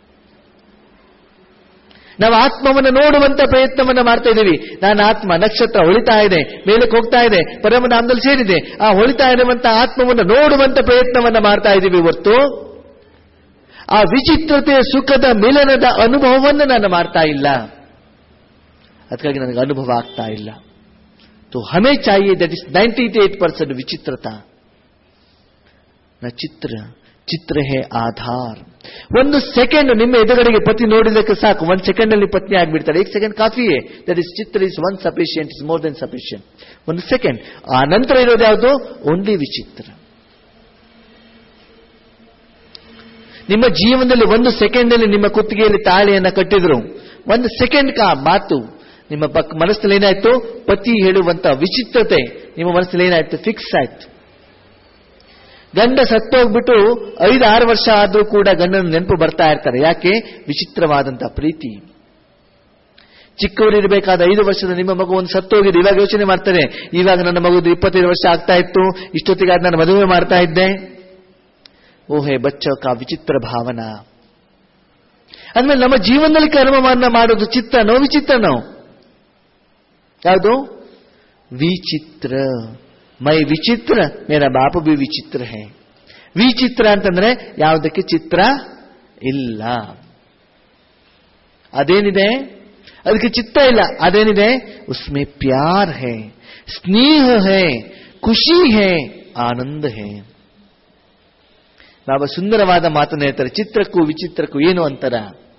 ನಾವು ಆತ್ಮವನ್ನು ನೋಡುವಂತ ಪ್ರಯತ್ನವನ್ನ ಮಾಡ್ತಾ ಇದ್ದೀವಿ. ನಾನು ಆತ್ಮ, ನಕ್ಷತ್ರ ಹೊಳಿತಾ ಇದೆ, ಮೇಲಕ್ಕೆ ಹೋಗ್ತಾ ಇದೆ, ಪರಮಧಾಮದಲ್ಲಿ ಸೇರಿದೆ. ಆ ಹೊಳಿತಾ ಇರುವಂತ ಆತ್ಮವನ್ನು ನೋಡುವಂತ ಪ್ರಯತ್ನವನ್ನ ಮಾಡ್ತಾ ಇದ್ದೀವಿ ಹೊರತು ಆ ವಿಚಿತ್ರತೆಯ ಸುಖದ ಮಿಲನದ ಅನುಭವವನ್ನು ನಾನು ಮಾಡ್ತಾ ಇಲ್ಲ. ಅದಕ್ಕಾಗಿ ನನಗೆ ಅನುಭವ ಆಗ್ತಾ ಇಲ್ಲ. तो हमें चाहिए दैट इज अट्ठानवे परसेंट विचित्रता न ಚಿತ್ರ. ಚಿತ್ರ ಹೇ ಆಧಾರ್. ಒಂದು ಸೆಕೆಂಡ್ ನಿಮ್ಮ ಎದುರುಗಡೆಗೆ ಪತಿ ನೋಡಿದಕ್ಕೆ ಸಾಕು, ಒಂದು ಸೆಕೆಂಡ್ ಅಲ್ಲಿ ಪತ್ನಿ ಆಗ್ಬಿಡ್ತಾರೆ. एक ಸೆಕೆಂಡ್ ಕಾಫಿಯೇ. ದಟ್ ಇಸ್ ಚಿತ್ರ is one sufficient, is more than sufficient. ಒಂದು ಸೆಕೆಂಡ್. ಆ ನಂತರ ಇರೋದು ಯಾವುದು? ಓನ್ಲಿ ವಿಚಿತ್ರ. ನಿಮ್ಮ ಜೀವನದಲ್ಲಿ ಒಂದು ಸೆಕೆಂಡ್ ಅಲ್ಲಿ ನಿಮ್ಮ ಕುತ್ತಿಗೆಯಲ್ಲಿ ತಾಳಿಯನ್ನ ಕಟ್ಟಿದ್ರು, ಒಂದು ಸೆಕೆಂಡ್ ಕಾ ಮಾತು ನಿಮ್ಮ ಪಕ್ಕ ಮನಸ್ಸಿನಲ್ಲಿ ಏನಾಯ್ತು? ಪತಿ ಹೇಳುವಂತ ವಿಚಿತ್ರತೆ ನಿಮ್ಮ ಮನಸ್ಸಿನಲ್ಲಿ ಏನಾಯ್ತು? ಫಿಕ್ಸ್ ಆಯ್ತು. ಗಂಡ ಸತ್ತೋಗ್ಬಿಟ್ಟು ಐದು ಆರು ವರ್ಷ ಆದ್ರೂ ಕೂಡ ಗಂಡನ ನೆನಪು ಬರ್ತಾ ಇರ್ತಾರೆ. ಯಾಕೆ? ವಿಚಿತ್ರವಾದಂತ ಪ್ರೀತಿ. ಚಿಕ್ಕವರಿರಬೇಕಾದ ಐದು ವರ್ಷದ ನಿಮ್ಮ ಮಗು ಒಂದು ಸತ್ತೋಗಿದೆ. ಇವಾಗ ಯೋಚನೆ ಮಾಡ್ತಾರೆ, ಇವಾಗ ನನ್ನ ಮಗುದು ಇಪ್ಪತ್ತೈದು ವರ್ಷ ಆಗ್ತಾ ಇತ್ತು, ಇಷ್ಟೊತ್ತಿಗೆ ನಾನು ಮದುವೆ ಮಾಡ್ತಾ ಇದ್ದೆ. ಓಹೇ ಬಚ್ಚ ಕಾ ವಿಚಿತ್ರ ಭಾವನಾ. ಅಂದ್ಮೇಲೆ ನಮ್ಮ ಜೀವನದಲ್ಲಿ ಕರ್ಮವನ್ನ ಮಾಡೋದು ಚಿತ್ರನೋ ವಿಚಿತ್ರನೋ? ಯಾವುದು? ವಿಚಿತ್ರ. ಮೈ ವಿಚಿತ್ರ, ಮೇರ ಬಾಪ ಬಿ ವಿಚಿತ್ರ ಹೇ. ವಿಚಿತ್ರ ಅಂತಂದ್ರೆ ಯಾವುದಕ್ಕೆ ಚಿತ್ರ ಇಲ್ಲ. ಅದೇನಿದೆ? ಅದಕ್ಕೆ ಚಿತ್ತ ಇಲ್ಲ. ಅದೇನಿದೆ? ಉಸ್ಮೆ ಪ್ಯಾರ್ ಹೇ, ಸ್ನೇಹ ಹೇ, ಖುಷಿ ಹೇ, ಆನಂದ ಹೇ. ಬಾಬಾ ಸುಂದರವಾದ ಮಾತನ್ನು ಹೇಳ್ತಾರೆ. ಚಿತ್ರಕ್ಕೂ ವಿಚಿತ್ರಕ್ಕೂ ಏನು ಅಂತರ?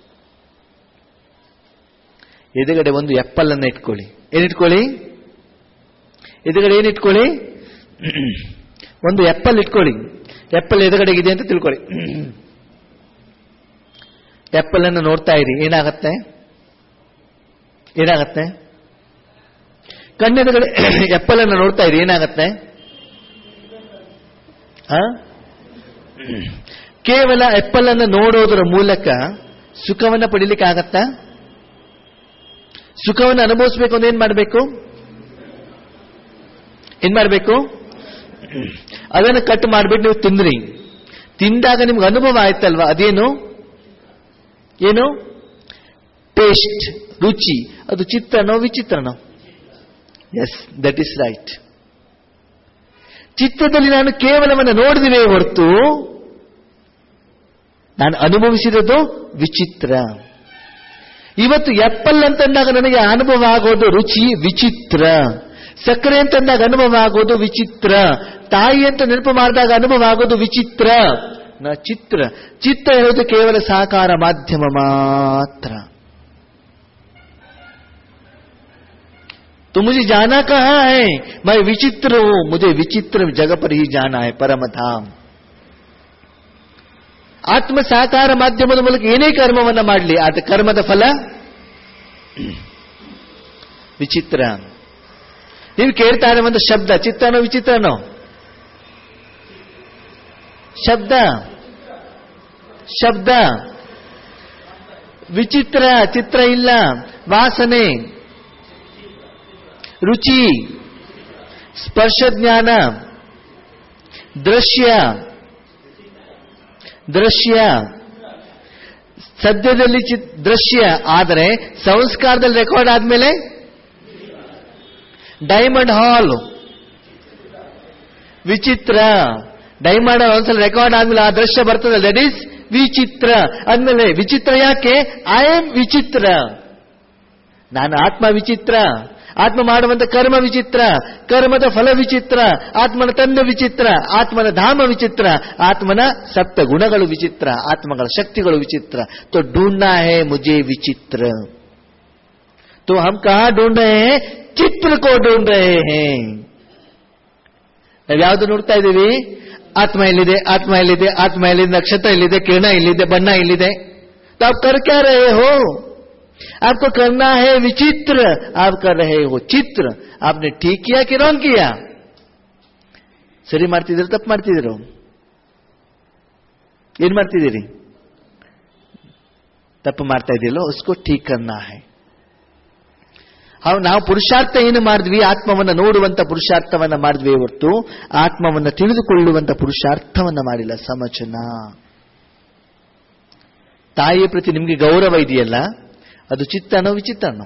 ಎದುರುಗಡೆ ಒಂದು ಎಪ್ಪಲ್ ಅನ್ನ ಇಟ್ಕೊಳ್ಳಿ. ಏನಿಟ್ಕೊಳ್ಳಿ? ಎದುರುಗಡೆ ಏನಿಟ್ಕೊಳ್ಳಿ? ಒಂದು ಎಪ್ಪಲ್ ಇಟ್ಕೊಳ್ಳಿ. ಎಪ್ಪಲ್ ಎದುರುಗಡೆಗಿದೆ ಅಂತ ತಿಳ್ಕೊಳ್ಳಿ. ಎಪ್ಪಲ್ ಅನ್ನು ನೋಡ್ತಾ ಇರಿ. ಏನಾಗತ್ತೆ? ಏನಾಗತ್ತೆ? ಕಣ್ಣೆದುರುಗಡೆ ಎಪ್ಪಲ್ ಅನ್ನು ನೋಡ್ತಾ ಇರಿ. ಏನಾಗತ್ತೆ? ಹ ಕೇವಲ ಎಪ್ಪಲ್ ಅನ್ನು ನೋಡೋದರ ಮೂಲಕ ಸುಖವನ್ನ ಪಡಿಲಿಕ್ಕೆ ಆಗತ್ತಾ? ಸುಖವನ್ನು ಅನುಭವಿಸಬೇಕು ಅಂದ್ರೆ ಏನ್ ಮಾಡಬೇಕು? ಏನ್ ಮಾಡಬೇಕು? ಅದನ್ನು ಕಟ್ ಮಾಡಿಬಿಟ್ಟು ನೀವು ತಿಂದ್ರಿ. ತಿಂದಾಗ ನಿಮ್ಗೆ ಅನುಭವ ಆಯ್ತಲ್ವಾ? ಅದೇನು ಏನು ಟೇಸ್ಟ್, ರುಚಿ. ಅದು ಚಿತ್ರನೋ ವಿಚಿತ್ರನೋ? Yes, that is right. ಚಿತ್ರದಲ್ಲಿ ನಾನು ಕೇವಲವನ್ನು ನೋಡಿದಿವೆ ಹೊರತು ನಾನು ಅನುಭವಿಸಿರೋದು ವಿಚಿತ್ರ. ಇವತ್ತು ಆಪಲ್ ಅಂತಂದಾಗ ನನಗೆ ಅನುಭವ ಆಗೋದು ರುಚಿ ವಿಚಿತ್ರ. ಸಕ್ಕರೆ ಅಂತಂದಾಗ ಅನುಭವ ಆಗೋದು ವಿಚಿತ್ರ. ತಾಯಿ ಅಂತ ನೆನಪು ಮಾಡಿದಾಗ ಅನುಭವ ಆಗೋದು ವಿಚಿತ್ರ. ನ ಚಿತ್ರ. ಚಿತ್ರ ಹೇಳೋದು ಕೇವಲ ಸಾಕಾರ ಮಾಧ್ಯಮ ಮಾತ್ರ. तो मुझे जाना कहाँ है? मैं विचित्र हूं, मुझे विचित्र जगह पर ही जाना है, परम धाम. ಆತ್ಮ ಸಾಕಾರ ಮಾಧ್ಯಮದ ಮೂಲಕ ಏನೇ ಕರ್ಮವನ್ನ ಮಾಡಲಿ, ಆದ ಕರ್ಮದ ಫಲ ವಿಚಿತ್ರ. ನೀವು ಕೇಳ್ತಾ ಇರುವಂತ ಶಬ್ದ ಚಿತ್ರನೋ ವಿಚಿತ್ರನೋ? ಶಬ್ದ ಶಬ್ದ ವಿಚಿತ್ರ. ಚಿತ್ರ ಇಲ್ಲ. ವಾಸನೆ, ರುಚಿ, ಸ್ಪರ್ಶ ಜ್ಞಾನ, ದೃಶ್ಯ ದೃಶ್ಯ ಸದ್ಯದಲ್ಲಿ ದೃಶ್ಯ, ಆದರೆ ಸಂಸ್ಕಾರದಲ್ಲಿ ರೆಕಾರ್ಡ್ ಆದ್ಮೇಲೆ ಡೈಮಂಡ್ ಹಾಲ್ ವಿಚಿತ್ರ. ಡೈಮಂಡ್ ಹಾಲ್ ಒಂದ್ಸಲ ರೆಕಾರ್ಡ್ ಆದ್ಮೇಲೆ ಆ ದೃಶ್ಯ ಬರ್ತದೆ, ದಟ್ ಈಸ್ ವಿಚಿತ್ರ. ಆದ್ಮೇಲೆ ವಿಚಿತ್ರ ಯಾಕೆ? ಐ ಆಮ್ ವಿಚಿತ್ರ. ನಾನು ಆತ್ಮ ವಿಚಿತ್ರ. ಆತ್ಮ ಮಾಡುವಂತ ಕರ್ಮ ವಿಚಿತ್ರ, ಕರ್ಮದ ಫಲ ವಿಚಿತ್ರ, ಆತ್ಮನ ತಂದೆ ವಿಚಿತ್ರ, ಆತ್ಮನ ಧಾಮ ವಿಚಿತ್ರ, ಆತ್ಮನ ಸಪ್ತ ಗುಣಗಳು ವಿಚಿತ್ರ, ಆತ್ಮಗಳ ಶಕ್ತಿಗಳು ವಿಚಿತ್ರ. तो ढूंढना है मुझे विचित्र. तो हम कहां ढूंढ रहे हैं? चित्र को ढूंढ रहे हैं. ನಾವು ಯಾವುದು ನೋಡ್ತಾ ಇದ್ದೀವಿ? ಆತ್ಮ ಎಲ್ಲಿದೆ, ಆತ್ಮ ಎಲ್ಲಿದೆ, ಆತ್ಮ ಎಲ್ಲಿದೆ, ನಕ್ಷತ್ರ ಎಲ್ಲಿದೆ, ಕಿರಣ ಎಲ್ಲಿದೆ, ಬಣ್ಣ ಎಲ್ಲಿದೆ? तो आप कर क्या रहे हो? आपको करना है विचित्र, आप कर रहे हो चित्र. आपने ठीक किया कि रॉन्ग किया? ಸರಿ ಮಾಡ್ತಿದ್ದೀರೋ ತಪ್ಪು ಮಾಡ್ತಿದ್ದೀರೋ? ಏನ್ ಮಾಡ್ತಿದ್ದೀರಿ? ತಪ್ಪು ಮಾಡ್ತಾ ಇದೆಯಲ್ಲೋ, ಉಸ್ಕೋ ಠೀಕ್ ಕರ್ನಾ ಹೈ. ನಾವು ಪುರುಷಾರ್ಥ ಏನು ಮಾಡಿದ್ವಿ? ಆತ್ಮವನ್ನ ನೋಡುವಂತ ಪುರುಷಾರ್ಥವನ್ನ ಮಾಡಿದ್ವಿ ಹೊರತು ಆತ್ಮವನ್ನ ತಿಳಿದುಕೊಳ್ಳುವಂತ ಪುರುಷಾರ್ಥವನ್ನ ಮಾಡಿಲ್ಲ. ಸಮಚನ. ತಾಯಿಯ ಪ್ರತಿ ನಿಮಗೆ ಗೌರವ ಇದೆಯಲ್ಲ, ಅದು ಚಿತ್ತನೋ ವಿಚಿತ್ರನೋ?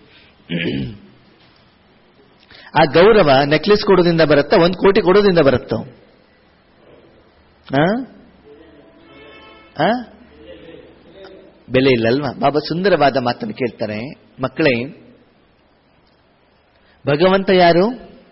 ಆ ಗೌರವ ನೆಕ್ಲೆಸ್ ಕೊಡೋದ್ರಿಂದ ಬರುತ್ತಾ, ಒಂದು ಕೋಟಿ ಕೊಡೋದ್ರಿಂದ ಬರುತ್ತೋ? ಬೆಲೆ ಇಲ್ಲಲ್ವಾ? ಬಾಬಾ ಸುಂದರವಾದ ಮಾತನ್ನು ಕೇಳ್ತಾರೆ. ಮಕ್ಕಳೇ, ಭಗವಂತ ಯಾರು?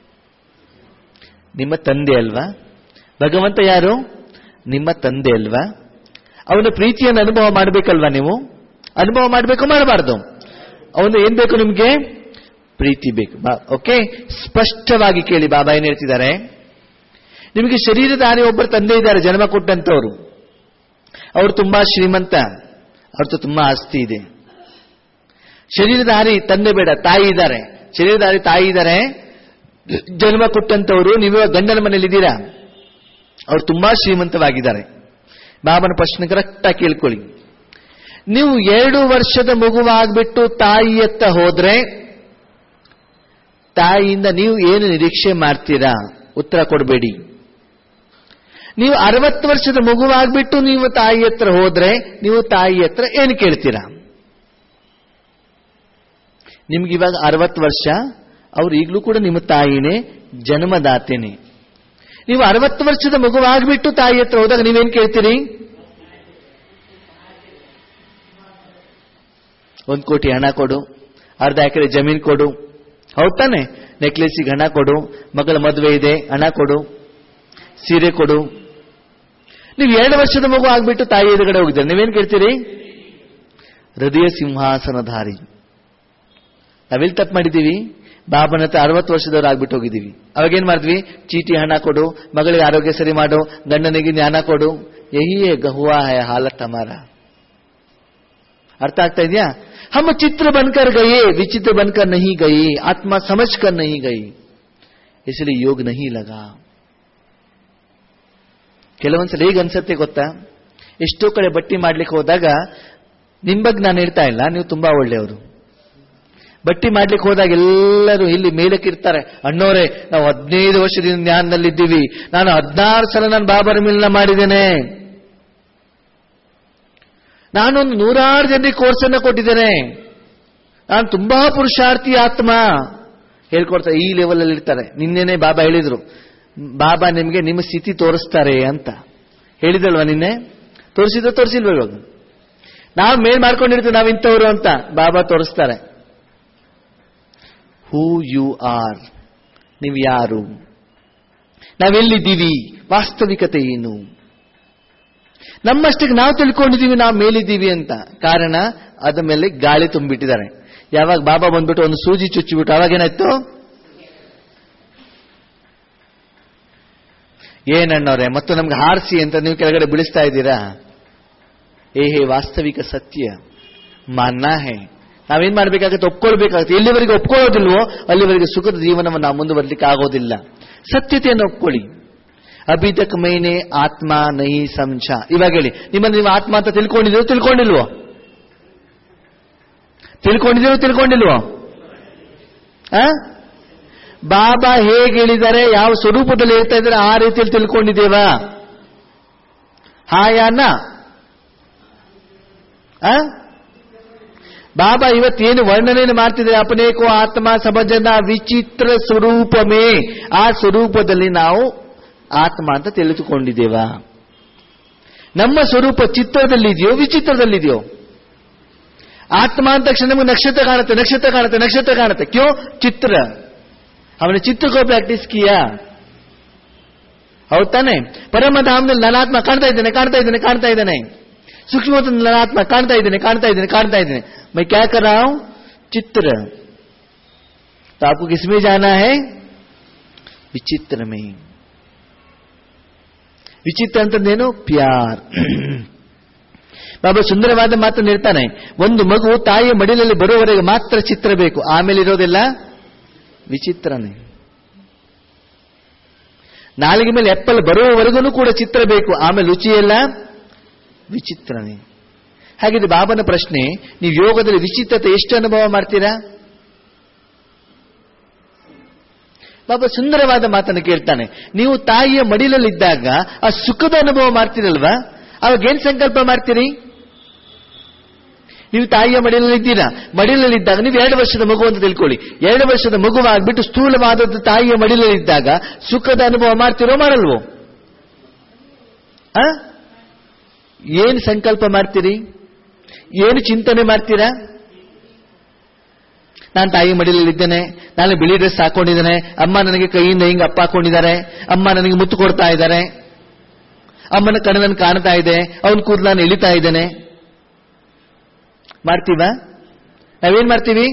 ನಿಮ್ಮ ತಂದೆ ಅಲ್ವಾ? ಭಗವಂತ ಯಾರು? ನಿಮ್ಮ ತಂದೆ ಅಲ್ವಾ? ಅವನ ಪ್ರೀತಿಯನ್ನು ಅನುಭವ ಮಾಡಬೇಕಲ್ವಾ? ನೀವು ಅನುಭವ ಮಾಡಬೇಕು, ಮಾಡಬಾರ್ದು? ಅವನು ಏನ್ ಬೇಕು ನಿಮ್ಗೆ? ಪ್ರೀತಿ ಬೇಕು. ಓಕೆ, ಸ್ಪಷ್ಟವಾಗಿ ಕೇಳಿ ಬಾಬಾ ಏನ್ ಹೇಳ್ತಿದ್ದಾರೆ. ನಿಮಗೆ ಶರೀರಧಾರಿ ಒಬ್ಬರು ತಂದೆ ಇದ್ದಾರೆ, ಜನ್ಮ ಕೊಟ್ಟಂತವರು. ಅವರು ತುಂಬಾ ಶ್ರೀಮಂತ, ಅವ್ರದ್ದು ತುಂಬಾ ಆಸ್ತಿ ಇದೆ. ಶರೀರಧಾರಿ ತಂದೆ ಬೇಡ, ತಾಯಿ ಇದ್ದಾರೆ. ಶರೀರಧಾರಿ ತಾಯಿ ಇದ್ದಾರೆ, ಜನ್ಮ ಕೊಟ್ಟಂತವರು. ನೀವು ಗಂಡನ ಮನೇಲಿ ಇದ್ದೀರಾ, ಅವ್ರು ತುಂಬಾ ಶ್ರೀಮಂತವಾಗಿದ್ದಾರೆ. ಬಾಬನ ಪ್ರಶ್ನೆ ಕರೆಕ್ಟಾಗಿ ಕೇಳ್ಕೊಳ್ಳಿ. ನೀವು ಎರಡು ವರ್ಷದ ಮಗುವಾಗ್ಬಿಟ್ಟು ತಾಯಿಯತ್ತ ಹೋದ್ರೆ ತಾಯಿಯಿಂದ ನೀವು ಏನು ನಿರೀಕ್ಷೆ ಮಾಡ್ತೀರಾ? ಉತ್ತರ ಕೊಡಬೇಡಿ. ನೀವು ಅರವತ್ತು ವರ್ಷದ ಮಗುವಾಗ್ಬಿಟ್ಟು ನೀವು ತಾಯಿ ಹತ್ರ ಹೋದ್ರೆ ನೀವು ತಾಯಿ ಹತ್ರ ಏನು ಕೇಳ್ತೀರಾ? ನಿಮ್ಗೆ ಇವಾಗ ಅರವತ್ತು ವರ್ಷ, ಅವ್ರು ಈಗಲೂ ಕೂಡ ನಿಮ್ಮ ತಾಯಿನೇ, ಜನ್ಮದಾತೇನೆ. ನೀವು ಅರವತ್ತು ವರ್ಷದ ಮಗುವಾಗ್ಬಿಟ್ಟು ತಾಯಿ ಹತ್ರ ಹೋದಾಗ ನೀವೇನ್ ಕೇಳ್ತೀರಿ? ಒಂದು ಕೋಟಿ ಹಣ ಕೊಡು, ಅರ್ಧ ಎಕರೆ ಜಮೀನು ಕೊಡು, ಹೌದ್ ತಾನೆ? ನೆಕ್ಲೆಸಿಗೆ ಹಣ ಕೊಡು, ಮಗಳ ಮದುವೆ ಇದೆ ಹಣ ಕೊಡು, ಸೀರೆ ಕೊಡು. ನೀವು ಎರಡು ವರ್ಷದ ಮಗು ಆಗ್ಬಿಟ್ಟು ತಾಯಿ ಎದುರುಗಡೆ ಹೋಗಿದ್ದೀರಿ, ನೀವೇನ್ ಕೇಳ್ತೀರಿ? ಹೃದಯ ಸಿಂಹಾಸನಧಾರಿ. ನಾವೆಲ್ಲಿ ತಪ್ಪು ಮಾಡಿದ್ದೀವಿ? ಬಾಬನ ಹತ್ರ ಅರವತ್ತು ವರ್ಷದವ್ರು ಆಗ್ಬಿಟ್ಟು ಹೋಗಿದ್ದೀವಿ. ಅವಾಗೇನ್ ಮಾಡಿದ್ವಿ? ಚೀಟಿ ಹಣ ಕೊಡು, ಮಗಳಿಗೆ ಆರೋಗ್ಯ ಸರಿ ಮಾಡು, ಗಂಡನಿಗೆ ಜ್ಞಾನ ಕೊಡು. ಯಹಿ ಹುವಾ ಹೈ ಹಾಲತ್ ಹಮಾರ. अर्थ आता है? हम चित्र बनकर गए, विचित्र बनकर नहीं गए, आत्मा समझकर नहीं गई, इसलिए योग नहीं लगा. ಕೆಲವೊಂದ್ಸಲ ಹೇಗೆ ಅನ್ಸತ್ತೆ ಗೊತ್ತಾ? ಎಷ್ಟೋ ಕಡೆ ಬಟ್ಟಿ ಮಾಡ್ಲಿಕ್ಕೆ ಹೋದಾಗ ನಿಮ್ಮ ಬಗ್ಗೆ ನಾನು ಹೇಳ್ತಾ ಇಲ್ಲ, ನೀವು ತುಂಬಾ ಒಳ್ಳೆಯವರು. ಬಟ್ಟಿ ಮಾಡ್ಲಿಕ್ಕೆ ಹೋದಾಗ ಎಲ್ಲರೂ ಇಲ್ಲಿ ಮೇಲಕ್ಕೆ ಇರ್ತಾರೆ. ಅಣ್ಣೋರೆ, ನಾವು ಹದಿನೈದು ವರ್ಷದಿಂದ ಜ್ಞಾನದಲ್ಲಿದ್ದೀವಿ, ನಾನು ಹದಿನಾರು ಸಲ ನಾನು ಬಾಬರ ಮಿಲನ ಮಾಡಿದ್ದೇನೆ, ನಾನೊಂದು ನೂರಾರು ಜನರಿಗೆ ಕೋರ್ಸನ್ನು ಕೊಟ್ಟಿದ್ದೇನೆ, ನಾನು ತುಂಬಾ ಪುರುಷಾರ್ಥಿ ಆತ್ಮ ಹೇಳ್ಕೊಡ್ತಾರೆ. ಈ ಲೆವೆಲ್ ಅಲ್ಲಿ ಇರ್ತಾರೆ. ನಿನ್ನೆನೆ ಬಾಬಾ ಹೇಳಿದ್ರು, ಬಾಬಾ ನಿಮಗೆ ನಿಮ್ಮ ಸ್ಥಿತಿ ತೋರಿಸ್ತಾರೆ ಅಂತ ಹೇಳಿದಲ್ವಾ? ನಿನ್ನೆ ತೋರಿಸಿದ್ರು ತೋರಿಸಿಲ್ವ? ಇವಾಗ ನಾವು ಮೇಲ್ ಮಾಡ್ಕೊಂಡಿರ್ತೀವಿ ನಾವು ಇಂಥವ್ರು ಅಂತ, ಬಾಬಾ ತೋರಿಸ್ತಾರೆ. ಹೂ ಯು ಆರ್, ನೀವು ಯಾರು, ನಾವೆಲ್ಲಿದ್ದೀವಿ, ವಾಸ್ತವಿಕತೆ ಏನು. ನಮ್ಮಷ್ಟಕ್ಕೆ ನಾವು ತಿಳ್ಕೊಂಡಿದ್ದೀವಿ ನಾವು ಮೇಲಿದ್ದೀವಿ ಅಂತ. ಕಾರಣ ಅದ ಮೇಲೆ ಗಾಳಿ ತುಂಬಿಟ್ಟಿದ್ದಾರೆ. ಯಾವಾಗ ಬಾಬಾ ಬಂದ್ಬಿಟ್ಟು ಒಂದು ಸೂಜಿ ಚುಚ್ಚಿಬಿಟ್ಟು ಅವಾಗೇನಾಯ್ತು? ಏನಣ್ಣವ್ರೆ ಮತ್ತು ನಮ್ಗೆ ಹಾರಿಸಿ ಅಂತ ನೀವು ಕೆಳಗಡೆ ಬಿಡಿಸ್ತಾ ಇದ್ದೀರಾ? ಏ ಹೇ ವಾಸ್ತವಿಕ ಸತ್ಯ ಮಾನ್ನ ಹೇ. ನಾವೇನ್ ಮಾಡ್ಬೇಕಾಗತ್ತೆ? ಒಪ್ಕೊಳ್ಬೇಕಾಗತ್ತೆ. ಎಲ್ಲಿವರೆಗೆ ಒಪ್ಕೊಳ್ಳೋದಿಲ್ವೋ ಅಲ್ಲಿವರೆಗೆ ಸುಖದ ಜೀವನವನ್ನು ನಾವು ಮುಂದುವರಲಿಕ್ಕೆ ಆಗೋದಿಲ್ಲ. ಸತ್ಯತೆಯನ್ನು ಒಪ್ಕೊಳ್ಳಿ. ಅಭಿ ತಕ್ ಮೈನೆ ಆತ್ಮ ನಹಿ ಸಂಚ. ಇವಾಗ ಹೇಳಿ, ನಿಮ್ಮನ್ನು ನೀವು ಆತ್ಮ ಅಂತ ತಿಳ್ಕೊಂಡಿದ್ದೀರೋ ತಿಳ್ಕೊಂಡಿಲ್ವೋ? ತಿಳ್ಕೊಂಡಿದ್ದೀರೋ ತಿಳ್ಕೊಂಡಿಲ್ವೋ? ಆ ಬಾಬಾ ಹೇಗೆ ಹೇಳಿದ್ದಾರೆ, ಯಾವ ಸ್ವರೂಪದಲ್ಲಿ ಹೇಳ್ತಾ ಇದ್ದಾರೆ, ಆ ರೀತಿಯಲ್ಲಿ ತಿಳ್ಕೊಂಡಿದ್ದೇವಾ? ಹಾಯಾನ ಆ ಬಾಬಾ ಇವತ್ತೇನು ವರ್ಣನೆಯನ್ನು ಮಾಡ್ತಿದ್ದಾರೆ, ಅಪನೇಕೋ ಆತ್ಮ ಸಮಜನ ವಿಚಿತ್ರ ಸ್ವರೂಪಮೇ. ಆ ಸ್ವರೂಪದಲ್ಲಿ ನಾವು ಆತ್ಮ ಅಂತ ತಿಳಿದುಕೊಂಡಿದ್ದೇವಾ? ನಮ್ಮ ಸ್ವರೂಪ ಚಿತ್ರದಲ್ಲಿದೆಯೋ ವಿಚಿತ್ರದಲ್ಲಿದೆಯೋ? ಆತ್ಮ ಅಂದ ತಕ್ಷಣ ನಮಗೆ ನಕ್ಷತ್ರ ಕಾಣುತ್ತೆ, ನಕ್ಷತ್ರ ಕಾಣುತ್ತೆ, ನಕ್ಷತ್ರ ಕಾಣುತ್ತೆ. ಕ್ಯೋ? ಚಿತ್ರ. ಅವನ ಚಿತ್ರಕೋ ಪ್ರಾಕ್ಟೀಸ್ ಕಿಯಾ? ಹೌದು ತಾನೆ? ಪರಮಧಾಮದಲ್ಲಿ ನನಾತ್ಮ ಕಾಣ್ತಾ ಇದ್ದೇನೆ, ಕಾಣ್ತಾ ಇದ್ದೇನೆ, ಕಾಣ್ತಾ ಇದ್ದೇನೆ. सूक्ष्म नरात्मा कांता इतने कांता इतने कांता इतने मैं क्या कर रहा हूं? चित्र. तो आपको किसमें जाना है? विचित्र में. ವಿಚಿತ್ರ ಅಂತಂದೇನು? ಪ್ಯಾರ್. ಬಾಬಾ ಸುಂದರವಾದ ಮಾತನ್ನು ಹೇಳ್ತಾನೆ, ಒಂದು ಮಗು ತಾಯಿಯ ಮಡಿಲಲ್ಲಿ ಬರುವವರೆಗೆ ಮಾತ್ರ ಚಿತ್ರ ಬೇಕು, ಆಮೇಲೆ ಇರೋದೆಲ್ಲ ವಿಚಿತ್ರನೇ. ನಾಲಿಗೆ ಮೇಲೆ ಎಪ್ಪಲ್ ಬರುವವರೆಗೂ ಕೂಡ ಚಿತ್ರ ಬೇಕು, ಆಮೇಲೆ ರುಚಿಯೆಲ್ಲ ವಿಚಿತ್ರನೇ. ಹಾಗಿದ್ರೆ ಬಾಬನ ಪ್ರಶ್ನೆ, ನೀವು ಯೋಗದಲ್ಲಿ ವಿಚಿತ್ರತೆ ಎಷ್ಟು ಅನುಭವ ಮಾಡ್ತೀರಾ? ಬಾಬಾ ಸುಂದರವಾದ ಮಾತನ್ನು ಕೇಳ್ತಾನೆ, ನೀವು ತಾಯಿಯ ಮಡಿಲಲ್ಲಿದ್ದಾಗ ಆ ಸುಖದ ಅನುಭವ ಮಾಡ್ತೀರಲ್ವಾ, ಅವಾಗ ಏನ್ ಸಂಕಲ್ಪ ಮಾಡ್ತೀರಿ? ನೀವು ತಾಯಿಯ ಮಡಿಲಲ್ಲಿದ್ದೀರಾ, ಮಡಿಲಲ್ಲಿದ್ದಾಗ ನೀವು ಎರಡು ವರ್ಷದ ಮಗು ಅಂತ ತಿಳ್ಕೊಳ್ಳಿ. ಎರಡು ವರ್ಷದ ಮಗುವಾಗ್ಬಿಟ್ಟು ಸ್ಥೂಲವಾದದ್ದು ತಾಯಿಯ ಮಡಿಲಲ್ಲಿದ್ದಾಗ ಸುಖದ ಅನುಭವ ಮಾಡ್ತೀರೋ ಮಾಡಲ್ವೋ? ಆ ಏನು ಸಂಕಲ್ಪ ಮಾಡ್ತೀರಿ? ಏನು ಚಿಂತನೆ ಮಾಡ್ತೀರಾ? ನಾನು ತಾಯಿ ಮಡಿಲಲ್ಲಿದ್ದೇನೆ, ನಾನು ಬಿಳಿ ಡ್ರೆಸ್ ಹಾಕೊಂಡಿದ್ದೇನೆ, ಅಮ್ಮ ನನಗೆ ಕೈಯಿಂದ ಹಿಂಗೆ ಅಪ್ಪ ಹಾಕೊಂಡಿದ್ದಾರೆ, ಅಮ್ಮ ನನಗೆ ಮುತ್ತು ಕೊಡ್ತಾ ಇದ್ದಾರೆ, ಅಮ್ಮನ ಕಣ್ಣನ್ನು ಕಾಣ್ತಾ ಇದೆ, ಅವನ ಕೂದಲು ನಾನು ಎಳಿತಾ ಇದ್ದೇನೆ. ಮಾಡ್ತೀವ? ನಾವೇನ್ ಮಾಡ್ತೀವಿ?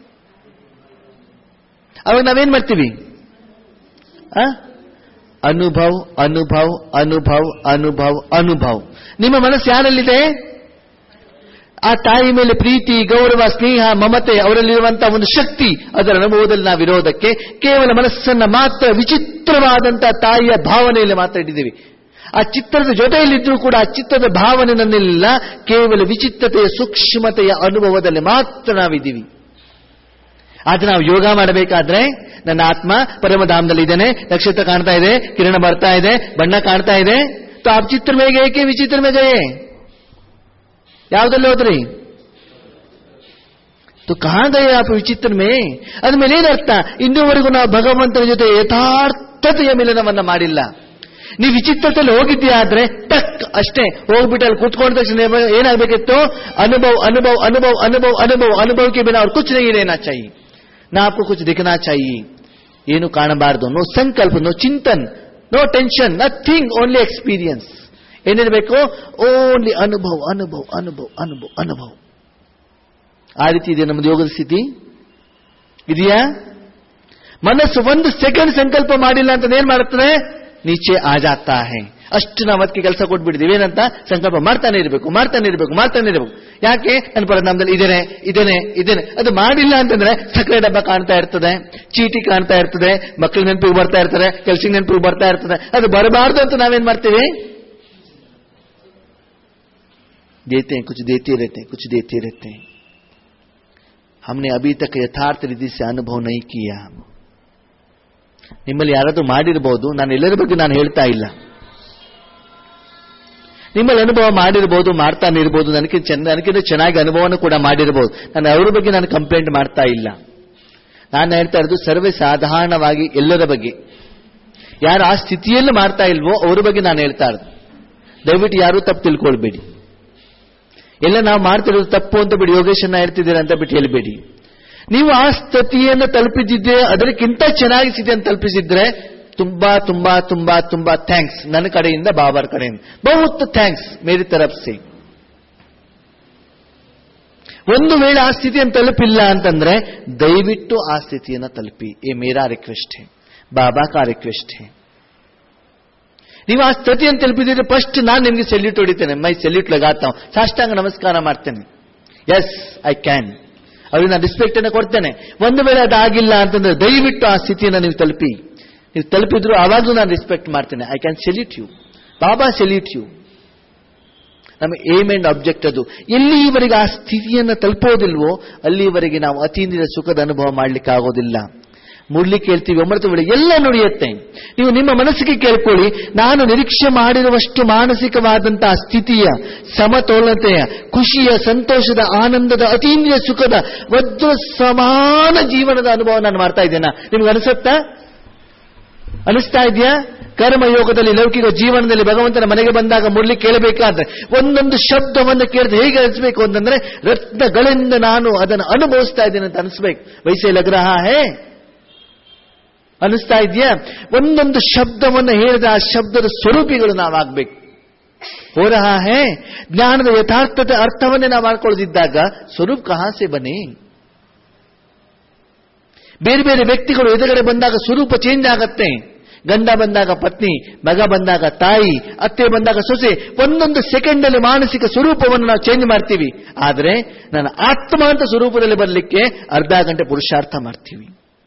ಅವಾಗ ನಾವೇನ್ ಮಾಡ್ತೀವಿ? ಆ ಅನುಭವ ಅನುಭವ ಅನುಭವ ಅನುಭವ ಅನುಭವ. ನಿಮ್ಮ ಮನಸ್ಸು ಯಾರಲ್ಲಿದೆ? ಆ ತಾಯಿ ಮೇಲೆ ಪ್ರೀತಿ, ಗೌರವ, ಸ್ನೇಹ, ಮಮತೆ, ಅವರಲ್ಲಿರುವಂತಹ ಒಂದು ಶಕ್ತಿ, ಅದರ ಅನುಭವದಲ್ಲಿ ನಾವಿರೋದಕ್ಕೆ ಕೇವಲ ಮನಸ್ಸನ್ನ ಮಾತ್ರ ವಿಚಿತ್ರವಾದಂತಹ ತಾಯಿಯ ಭಾವನೆಯಲ್ಲಿ ಮಾತ್ರ ಇಟ್ಟಿದ್ದೀವಿ. ಆ ಚಿತ್ರದ ಜೊತೆಯಲ್ಲಿದ್ರೂ ಕೂಡ ಆ ಚಿತ್ರದ ಭಾವನೆ ನನ್ನೆಲ್ಲ ಕೇವಲ ವಿಚಿತ್ರತೆಯ ಸೂಕ್ಷ್ಮತೆಯ ಅನುಭವದಲ್ಲಿ ಮಾತ್ರ ನಾವಿದ್ದೀವಿ. ಆದ್ರೆ ನಾವು ಯೋಗ ಮಾಡಬೇಕಾದ್ರೆ ನನ್ನ ಆತ್ಮ ಪರಮಧಾಮದಲ್ಲಿ ಇದ್ದೇನೆ, ನಕ್ಷತ್ರ ಕಾಣ್ತಾ ಇದೆ, ಕಿರಣ ಬರ್ತಾ ಇದೆ, ಬಣ್ಣ ಕಾಣ್ತಾ ಇದೆ. तो आप चित्र में गए कि विचित्र में गए? ಯಾವುದಲ್ಲಿ ಹೋದ್ರಿ? तो कहां गए आप ವಿಚಿತ್ರ में? ಅದ್ಮೇಲೆ ಏನರ್ಥ? ಇನ್ನೂವರೆಗೂ ನಾವು ಭಗವಂತನ ಜೊತೆ ಯಥಾರ್ಥತೆಯ ಮಿಲನವನ್ನ ಮಾಡಿಲ್ಲ. ನೀವು ವಿಚಿತ್ರತೆಯಲ್ಲಿ ಹೋಗಿದ್ದೀಯಾ ಆದ್ರೆ ಟಕ್ ಅಷ್ಟೇ ಹೋಗ್ಬಿಟ್ಟು ಅಲ್ಲಿ ಕೂತ್ಕೊಂಡ ತಕ್ಷಣ ಏನಾಗಬೇಕಿತ್ತು? ಅನುಭವ ಅನುಭವ ಅನುಭವ ಅನುಭವ ಅನುಭವ ಅನುಭವಕ್ಕೆ ಬಿನ ಅವ್ರು ಕುಚ್ नहीं रहना चाहिए, ना आपको कुछ दिखना चाहिए. ಏನು ಕಾಣಬಾರದು, ನೋ ಸಂಕಲ್ಪ, ನೋ ಚಿಂತನ್, no tension, nothing, only experience. ಏನಿರಬೇಕು? ಓನ್ಲಿ ಅನುಭವ ಅನುಭವ ಅನುಭವ ಅನುಭವ ಅನುಭವ. ಆ ರೀತಿ ಇದೆ ನಮ್ಮದು ಯೋಗದ ಸ್ಥಿತಿ ಇದೆಯಾ? ಮನಸ್ಸು ಒಂದು ಸೆಕೆಂಡ್ ಸಂಕಲ್ಪ ಮಾಡಿಲ್ಲ ಅಂತ ಏನ್ ಮಾಡುತ್ತದೆ? ನೀಚೆ ಆ ಜಾತಾ ಹೈ. ಅಷ್ಟು ನಾವು ಅದಕ್ಕೆ ಕೆಲಸ ಕೊಟ್ಬಿಟ್ಟಿದ್ದೀವಿ. ಏನಂತ? ಸಂಕಲ್ಪ ಮಾಡ್ತಾನೆ ಇರಬೇಕು, ಮಾಡ್ತಾನೆ ಇರಬೇಕು, ಮಾಡ್ತಾನೆ ಇರಬೇಕು. ಯಾಕೆ? ನನ್ನ ಪರನಾಮದಲ್ಲಿ ಇದೇನೆ ಇದೇನೆ ಇದೇನೆ. ಅದು ಮಾಡಿಲ್ಲ ಅಂತಂದ್ರೆ ಸಕ್ಕರೆ ಡಬ್ಬ ಕಾಣ್ತಾ ಇರ್ತದೆ, ಚೀಟಿ ಕಾಣ್ತಾ ಇರ್ತದೆ, ಮಕ್ಕಳ ನೆನಪಿಗೆ ಬರ್ತಾ ಇರ್ತಾರೆ, ಕೆಲ್ಸ ನೆನಪಿಗೆ ಬರ್ತಾ ಇರ್ತದೆ. ಅದು ಬರಬಾರ್ದು ಅಂತ ನಾವೇನ್ ಮಾಡ್ತೀವಿ? ದೇತೆ ಕುछ ದೇತಿ रहते कुछ देते रहते. हमने अभी तक यथार्थ रीति से अनुभव नहीं किया. ನಿಮ್ಮಲ್ಲಿ ಯಾರಾದ್ರೂ ಮಾಡಿರಬಹುದು, ನಾನು ಎಲ್ಲರ ಬಗ್ಗೆ ನಾನು ಹೇಳ್ತಾ ಇಲ್ಲ. ನಿಮ್ಮಲ್ಲಿ ಅನುಭವ ಮಾಡಿರ್ಬೋದು, ಮಾಡ್ತಾನೆ ಇರ್ಬೋದು, ನನಗೆ ನನಗಿಂತ ಚೆನ್ನಾಗಿ ಅನುಭವನೂ ಕೂಡ ಮಾಡಿರ್ಬೋದು. ನಾನು ಅವರ ಬಗ್ಗೆ ನಾನು ಕಂಪ್ಲೇಂಟ್ ಮಾಡ್ತಾ ಇಲ್ಲ. ನಾನು ಹೇಳ್ತಾ ಇರೋದು ಸರ್ವೇ ಸಾಧಾರಣವಾಗಿ ಎಲ್ಲರ ಬಗ್ಗೆ. ಯಾರು ಆ ಸ್ಥಿತಿಯಲ್ಲಿ ಮಾಡ್ತಾ ಇಲ್ವೋ ಅವರ ಬಗ್ಗೆ ನಾನು ಹೇಳ್ತಾ ಇರೋದು. ದಯವಿಟ್ಟು ಯಾರೂ ತಪ್ಪು ತಿಳ್ಕೊಳ್ಬೇಡಿ. ಎಲ್ಲ ನಾವು ಮಾಡ್ತಿರೋದು ತಪ್ಪು ಅಂತ ಬಿಡಿ, ಯೋಗೇಶನ್ನ ಹೇಳ್ತಿದ್ದೀರಾ ಅಂತ ಬಿಟ್ಟು ಹೇಳ್ಬೇಡಿ. ನೀವು ಆ ಸ್ಥಿತಿಯನ್ನು ತಲುಪಿಸಿದ್ರೆ, ಅದಕ್ಕಿಂತ ಚೆನ್ನಾಗಿ ಸ್ಥಿತಿಯನ್ನು ತಲುಪಿಸಿದ್ರೆ ತುಂಬಾ ತುಂಬಾ ತುಂಬಾ ತುಂಬಾ ಥ್ಯಾಂಕ್ಸ್ ನನ್ನ ಕಡೆಯಿಂದ, ಬಾಬಾರ ಕಡೆಯಿಂದ ಬಹುತ್ ಥ್ಯಾಂಕ್ಸ್ ಮೇರಿ ತರಫ್ ಸೆ. ಒಂದು ವೇಳೆ ಆ ಸ್ಥಿತಿಯನ್ನು ತಲುಪಿಲ್ಲ ಅಂತಂದ್ರೆ ದಯವಿಟ್ಟು ಆ ಸ್ಥಿತಿಯನ್ನು ತಲುಪಿ. ಏ ಮೇರಾ ರಿಕ್ವೆಸ್ಟ್ ಹೇ, ಬಾಬಾ ಕಾ ರಿಕ್ವೆಸ್ಟ್ ಹೇ. ನೀವು ಆ ಸ್ಥಿತಿಯನ್ನು ತಲುಪಿದ್ರೆ ಫಸ್ಟ್ ನಾನು ನಿಮಗೆ ಸೆಲ್ಯೂಟ್ ಹೊಡಿತೇನೆ, ಮೈ ಸೆಲ್ಯೂಟ್ ಲಗಾತಾ ಹೂಂ, ಸಾಷ್ಟಾಂಗ ನಮಸ್ಕಾರ ಮಾಡ್ತೇನೆ. ಎಸ್ ಐ ಕ್ಯಾನ್, ಅವ್ರಿಗೆ ನಾನು ರೆಸ್ಪೆಕ್ಟ್ ಅನ್ನು ಕೊಡ್ತೇನೆ. ಒಂದು ವೇಳೆ ಅದಾಗಿಲ್ಲ ಅಂತಂದ್ರೆ ದಯವಿಟ್ಟು ಆ ಸ್ಥಿತಿಯನ್ನು ನೀವು ತಲುಪಿ. ನೀವು ತಲುಪಿದ್ರು ಆವಾಗಲೂ ನಾನು ರೆಸ್ಪೆಕ್ಟ್ ಮಾಡ್ತೇನೆ. I can salute you, Baba salute you. ನಮ್ಮ ಏಮ್ ಅಂಡ್ ಆಬ್ಜೆಕ್ಟ್ ಅದು. ಎಲ್ಲಿವರೆಗೆ ಆ ಸ್ಥಿತಿಯನ್ನು ತಲುಪೋದಿಲ್ವೋ ಅಲ್ಲಿವರೆಗೆ ನಾವು ಅತೀಂದ್ರಿಯ ಸುಖದ ಅನುಭವ ಮಾಡ್ಲಿಕ್ಕೆ ಆಗೋದಿಲ್ಲ. ಮುರಳಿ ಕೇಳ್ತೀವಿ, ಅಮೃತ ವೇಳೆ ಎಲ್ಲ ನುಡಿಯುತ್ತೆ. ನೀವು ನಿಮ್ಮ ಮನಸ್ಸಿಗೆ ಕೇಳ್ಕೊಳ್ಳಿ, ನಾನು ನಿರೀಕ್ಷೆ ಮಾಡಿರುವಷ್ಟು ಮಾನಸಿಕವಾದಂತಹ ಸ್ಥಿತಿಯ, ಸಮತೋಲನತೆಯ, ಖುಷಿಯ, ಸಂತೋಷದ, ಆನಂದದ, ಅತೀಂದ್ರಿಯ ಸುಖದ ವಜ್ರ ಸಮಾನ ಜೀವನದ ಅನುಭವ ನಾನು ಮಾಡ್ತಾ ಇದ್ದೇನಾ? ನಿಮ್ಗೆ ಅನಿಸುತ್ತಾ? ಅನಿಸ್ತಾ ಇದೆಯಾ? ಕರ್ಮಯೋಗದಲ್ಲಿ, ಲೌಕಿಕ ಜೀವನದಲ್ಲಿ ಭಗವಂತನ ಮನೆಗೆ ಬಂದಾಗ ಮುರಳಿ ಕೇಳಬೇಕಾದ್ರೆ ಒಂದೊಂದು ಶಬ್ದವನ್ನು ಕೇಳಿದ್ರೆ ಹೇಗೆ ಅನಿಸ್ಬೇಕು ಅಂತಂದ್ರೆ ರತ್ನಗಳಿಂದ ನಾನು ಅದನ್ನು ಅನುಭವಿಸ್ತಾ ಇದ್ದೇನೆ ಅಂತ ಅನಿಸ್ಬೇಕು. ವೈಸೆ ಲಗ್ರಹ ಹೇ, ಅನಿಸ್ತಾ ಇದೆಯಾ? ಒಂದೊಂದು ಶಬ್ದವನ್ನು ಹೇಳಿದ ಆ ಶಬ್ದದ ಸ್ವರೂಪಿಗಳು ನಾವಾಗಬೇಕು. ಹೋ ರಹಾ ಹೇ, ಜ್ಞಾನದ ಯಥಾರ್ಥತೆ ಅರ್ಥವನ್ನೇ ನಾವು ಮಾಡ್ಕೊಳ್ಳದಿದ್ದಾಗ ಸ್ವರೂಪ ಕಹಾಸೆ ಬನ್ನಿ. ಬೇರೆ ಬೇರೆ ವ್ಯಕ್ತಿಗಳು ಎದುರುಗಡೆ ಬಂದಾಗ ಸ್ವರೂಪ ಚೇಂಜ್ ಆಗತ್ತೆ. ಗಂಡ ಬಂದಾಗ ಪತ್ನಿ, ಮಗ ಬಂದಾಗ ತಾಯಿ, ಅತ್ತೆ ಬಂದಾಗ ಸೊಸೆ, ಒಂದೊಂದು ಸೆಕೆಂಡ್ ಅಲ್ಲಿ ಮಾನಸಿಕ ಸ್ವರೂಪವನ್ನು ನಾವು ಚೇಂಜ್ ಮಾಡ್ತೀವಿ. ಆದರೆ ನನ್ನ ಆತ್ಮ ಅಂತ ಸ್ವರೂಪದಲ್ಲಿ ಬರಲಿಕ್ಕೆ ಅರ್ಧ ಗಂಟೆ ಪುರುಷಾರ್ಥ ಮಾಡ್ತೀವಿ.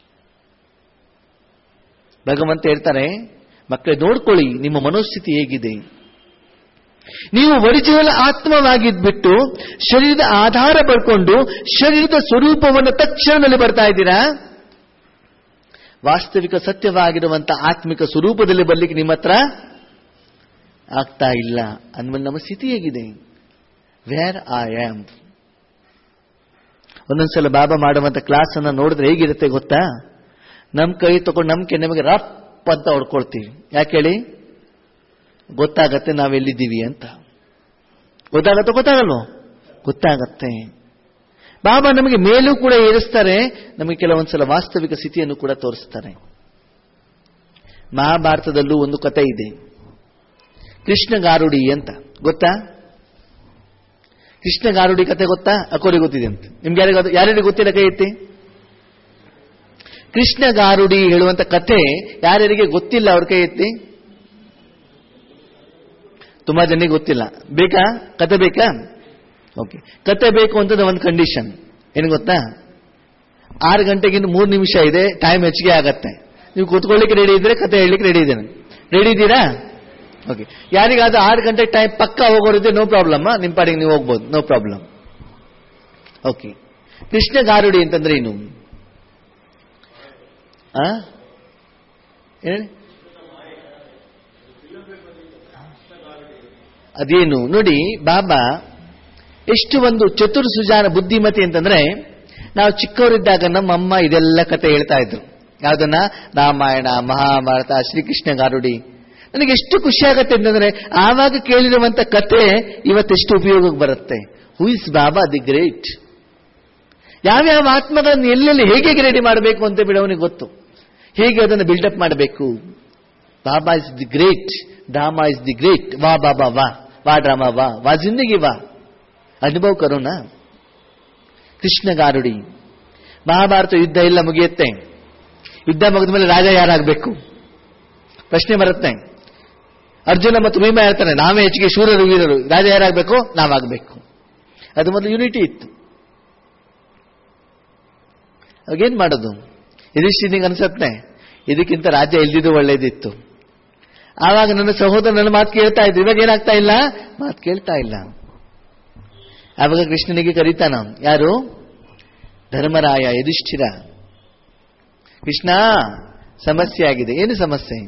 ಭಗವಂತ ಹೇಳ್ತಾರೆ, ಮಕ್ಕಳೇ ನೋಡ್ಕೊಳ್ಳಿ ನಿಮ್ಮ ಮನೋಸ್ಥಿತಿ ಹೇಗಿದೆ. ನೀವು ಒರಿಜಿನಲ್ ಆತ್ಮವಾಗಿದ್ಬಿಟ್ಟು ಶರೀರದ ಆಧಾರ ಪಡ್ಕೊಂಡು ಶರೀರದ ಸ್ವರೂಪವನ್ನು ತಕ್ಷಣದಲ್ಲಿ ಬರ್ತಾ ಇದ್ದೀರಾ? ವಾಸ್ತವಿಕ ಸತ್ಯವಾಗಿರುವಂತಹ ಆತ್ಮಿಕ ಸ್ವರೂಪದಲ್ಲಿ ಬರ್ಲಿಕ್ಕೆ ನಿಮ್ಮ ಹತ್ರ ಆಗ್ತಾ ಇಲ್ಲ. ಅಂದ್ಮೇಲೆ ನಮ್ಮ ಸ್ಥಿತಿ ಹೇಗಿದೆ? Where I am. ಒಂದೊಂದ್ಸಲ ಬಾಬಾ ಮಾಡುವಂತ ಕ್ಲಾಸ್ ಅನ್ನ ನೋಡಿದ್ರೆ ಹೇಗಿರುತ್ತೆ ಗೊತ್ತಾ? ನಮ್ ಕೈ ತಗೊಂಡು ನಮ್ ಕೆ ನಮಗೆ ರಪ್ ಅಂತ ಹೊಡ್ಕೊಳ್ತೀವಿ. ಯಾಕೆ ಹೇಳಿ? ಗೊತ್ತಾಗತ್ತೆ ನಾವೆಲ್ಲಿದ್ದೀವಿ ಅಂತ. ಗೊತ್ತಾಗತ್ತೋ ಗೊತ್ತಾಗಲ್ವೋ? ಗೊತ್ತಾಗತ್ತೆ. ಬಾಬಾ ನಮಗೆ ಮೇಲೂ ಕೂಡ ಏರಿಸ್ತಾರೆ, ನಮಗೆ ಕೆಲವೊಂದ್ಸಲ ವಾಸ್ತವಿಕ ಸ್ಥಿತಿಯನ್ನು ಕೂಡ ತೋರಿಸ್ತಾರೆ. ಮಹಾಭಾರತದಲ್ಲೂ ಒಂದು ಕಥೆ ಇದೆ, ಕೃಷ್ಣ ಗಾರುಡಿ ಅಂತ. ಗೊತ್ತಾ? ಕೃಷ್ಣ ಗಾರುಡಿ ಕತೆ ಗೊತ್ತಾ? ಅಕೋರಿಗೆ ಗೊತ್ತಿದೆ ಅಂತ. ನಿಮ್ಗೆ ಯಾರಿಗ ಯಾರ್ಯಾರಿಗೆ ಗೊತ್ತಿಲ್ಲ ಕೈ ಎತ್ತಿ. ಕೃಷ್ಣ ಗಾರುಡಿ ಹೇಳುವಂತ ಕಥೆ ಯಾರ್ಯಾರಿಗೆ ಗೊತ್ತಿಲ್ಲ ಅವ್ರ ಕೈ ಎತ್ತಿ. ತುಂಬಾ ಜನರಿಗೆ ಗೊತ್ತಿಲ್ಲ. ಬೇಕಾ ಕತೆ? ಬೇಕಾ? ಓಕೆ, ಕತೆ ಬೇಕು ಅಂತಂದ್ರೆ ಒಂದು ಕಂಡೀಷನ್ ಏನು ಗೊತ್ತಾ? ಆರು ಗಂಟೆಗಿಂತ ಮೂರು ನಿಮಿಷ ಇದೆ, ಟೈಮ್ ಹೆಚ್ಚಿಗೆ ಆಗತ್ತೆ. ನೀವು ಕೂತ್ಕೊಳ್ಳಿಕ್ಕೆ ರೆಡಿ ಇದ್ರೆ ಕತೆ ಹೇಳಲಿಕ್ಕೆ ರೆಡಿ ಇದ್ದೇನೆ. ರೆಡಿ ಇದ್ದೀರಾ? ಓಕೆ. ಯಾರಿಗಾದ್ರೂ ಆರು ಗಂಟೆ ಟೈಮ್ ಪಕ್ಕ ಹೋಗೋರಿದ್ರೆ ನೋ ಪ್ರಾಬ್ಲಮ್, ನಿಮ್ಮ ಪಾಡಿಗೆ ನೀವು ಹೋಗ್ಬೋದು, ನೋ ಪ್ರಾಬ್ಲಮ್. ಓಕೆ. ಕೃಷ್ಣ ಗಾರುಡಿ ಅಂತಂದ್ರೆ ಏನು? ಹೇಳಿ ಅದೇನು ನೋಡಿ. ಬಾಬಾ ಎಷ್ಟು ಒಂದು ಚತುರ್ ಸುಜಾನ ಬುದ್ಧಿಮತಿ ಅಂತಂದ್ರೆ, ನಾವು ಚಿಕ್ಕವರಿದ್ದಾಗ ನಮ್ಮಮ್ಮ ಇದೆಲ್ಲ ಕತೆ ಹೇಳ್ತಾ ಇದ್ರು. ಯಾವ್ದನ್ನ? ರಾಮಾಯಣ, ಮಹಾಭಾರತ, ಶ್ರೀಕೃಷ್ಣ ಗಾರುಡಿ. ನನಗೆ ಎಷ್ಟು ಖುಷಿ ಆಗತ್ತೆ ಅಂತಂದ್ರೆ ಆವಾಗ ಕೇಳಿರುವಂತ ಕತೆ ಇವತ್ತೆಷ್ಟು ಉಪಯೋಗಕ್ಕೆ ಬರುತ್ತೆ. Who is Baba the great? ಯಾವ್ಯಾವ ಆತ್ಮಗಳನ್ನು ಎಲ್ಲೆಲ್ಲಿ ಹೇಗೆ ರೆಡಿ ಮಾಡಬೇಕು ಅಂತ ಬಿಡವನಿಗೆ ಗೊತ್ತು. ಹೇಗೆ ಅದನ್ನು ಬಿಲ್ಡಪ್ ಮಾಡಬೇಕು. Baba is the great, drama is the great. ವಾ ಬಾಬಾ ವಾ, ವಾ ಡ್ರಾಮಾ ವಾ, ವಾ ಜಿಂದಗಿ ವಾ, ಅನುಭವ ಕರೋಣ. ಕೃಷ್ಣ ಗಾರುಡಿ. ಮಹಾಭಾರತ ಯುದ್ಧ ಎಲ್ಲ ಮುಗಿಯುತ್ತೆ. ಯುದ್ಧ ಮುಗಿದ ಮೇಲೆ ರಾಜ ಯಾರಾಗಬೇಕು ಪ್ರಶ್ನೆ ಬರುತ್ತೆ. ಅರ್ಜುನ ಮತ್ತು ಭೀಮ ಹೇಳ್ತಾನೆ, ನಾವೇ ಹೆಚ್ಚಿಗೆ ಶೂರರು ವೀರರು, ರಾಜ ಯಾರಾಗಬೇಕು? ನಾವಾಗಬೇಕು. ಅದು ಮೊದಲು ಯೂನಿಟಿ ಇತ್ತು. ಅವಾಗೇನ್ ಮಾಡೋದು? ಯುಧಿಷ್ಠಿರನಿಗೆ ಅನ್ಸತ್ತೆ ಇದಕ್ಕಿಂತ ರಾಜ್ಯ ಇಲ್ದಿದ್ದು ಒಳ್ಳೇದಿತ್ತು. ಆವಾಗ ನನ್ನ ಸಹೋದರ ನನ್ನ ಮಾತು ಕೇಳ್ತಾ ಇದ್ರು, ಇವಾಗ ಏನಾಗ್ತಾ ಇಲ್ಲ, ಮಾತು ಕೇಳ್ತಾ ಇಲ್ಲ. ಆವಾಗ ಕೃಷ್ಣನಿಗೆ ಕರೀತಾನ, ಯಾರು? ಧರ್ಮರಾಯ, ಯುಧಿಷ್ಠಿರ, ಕೃಷ್ಣ ಸಮಸ್ಯೆ ಆಗಿದೆ. ಏನು ಸಮಸ್ಯೆ?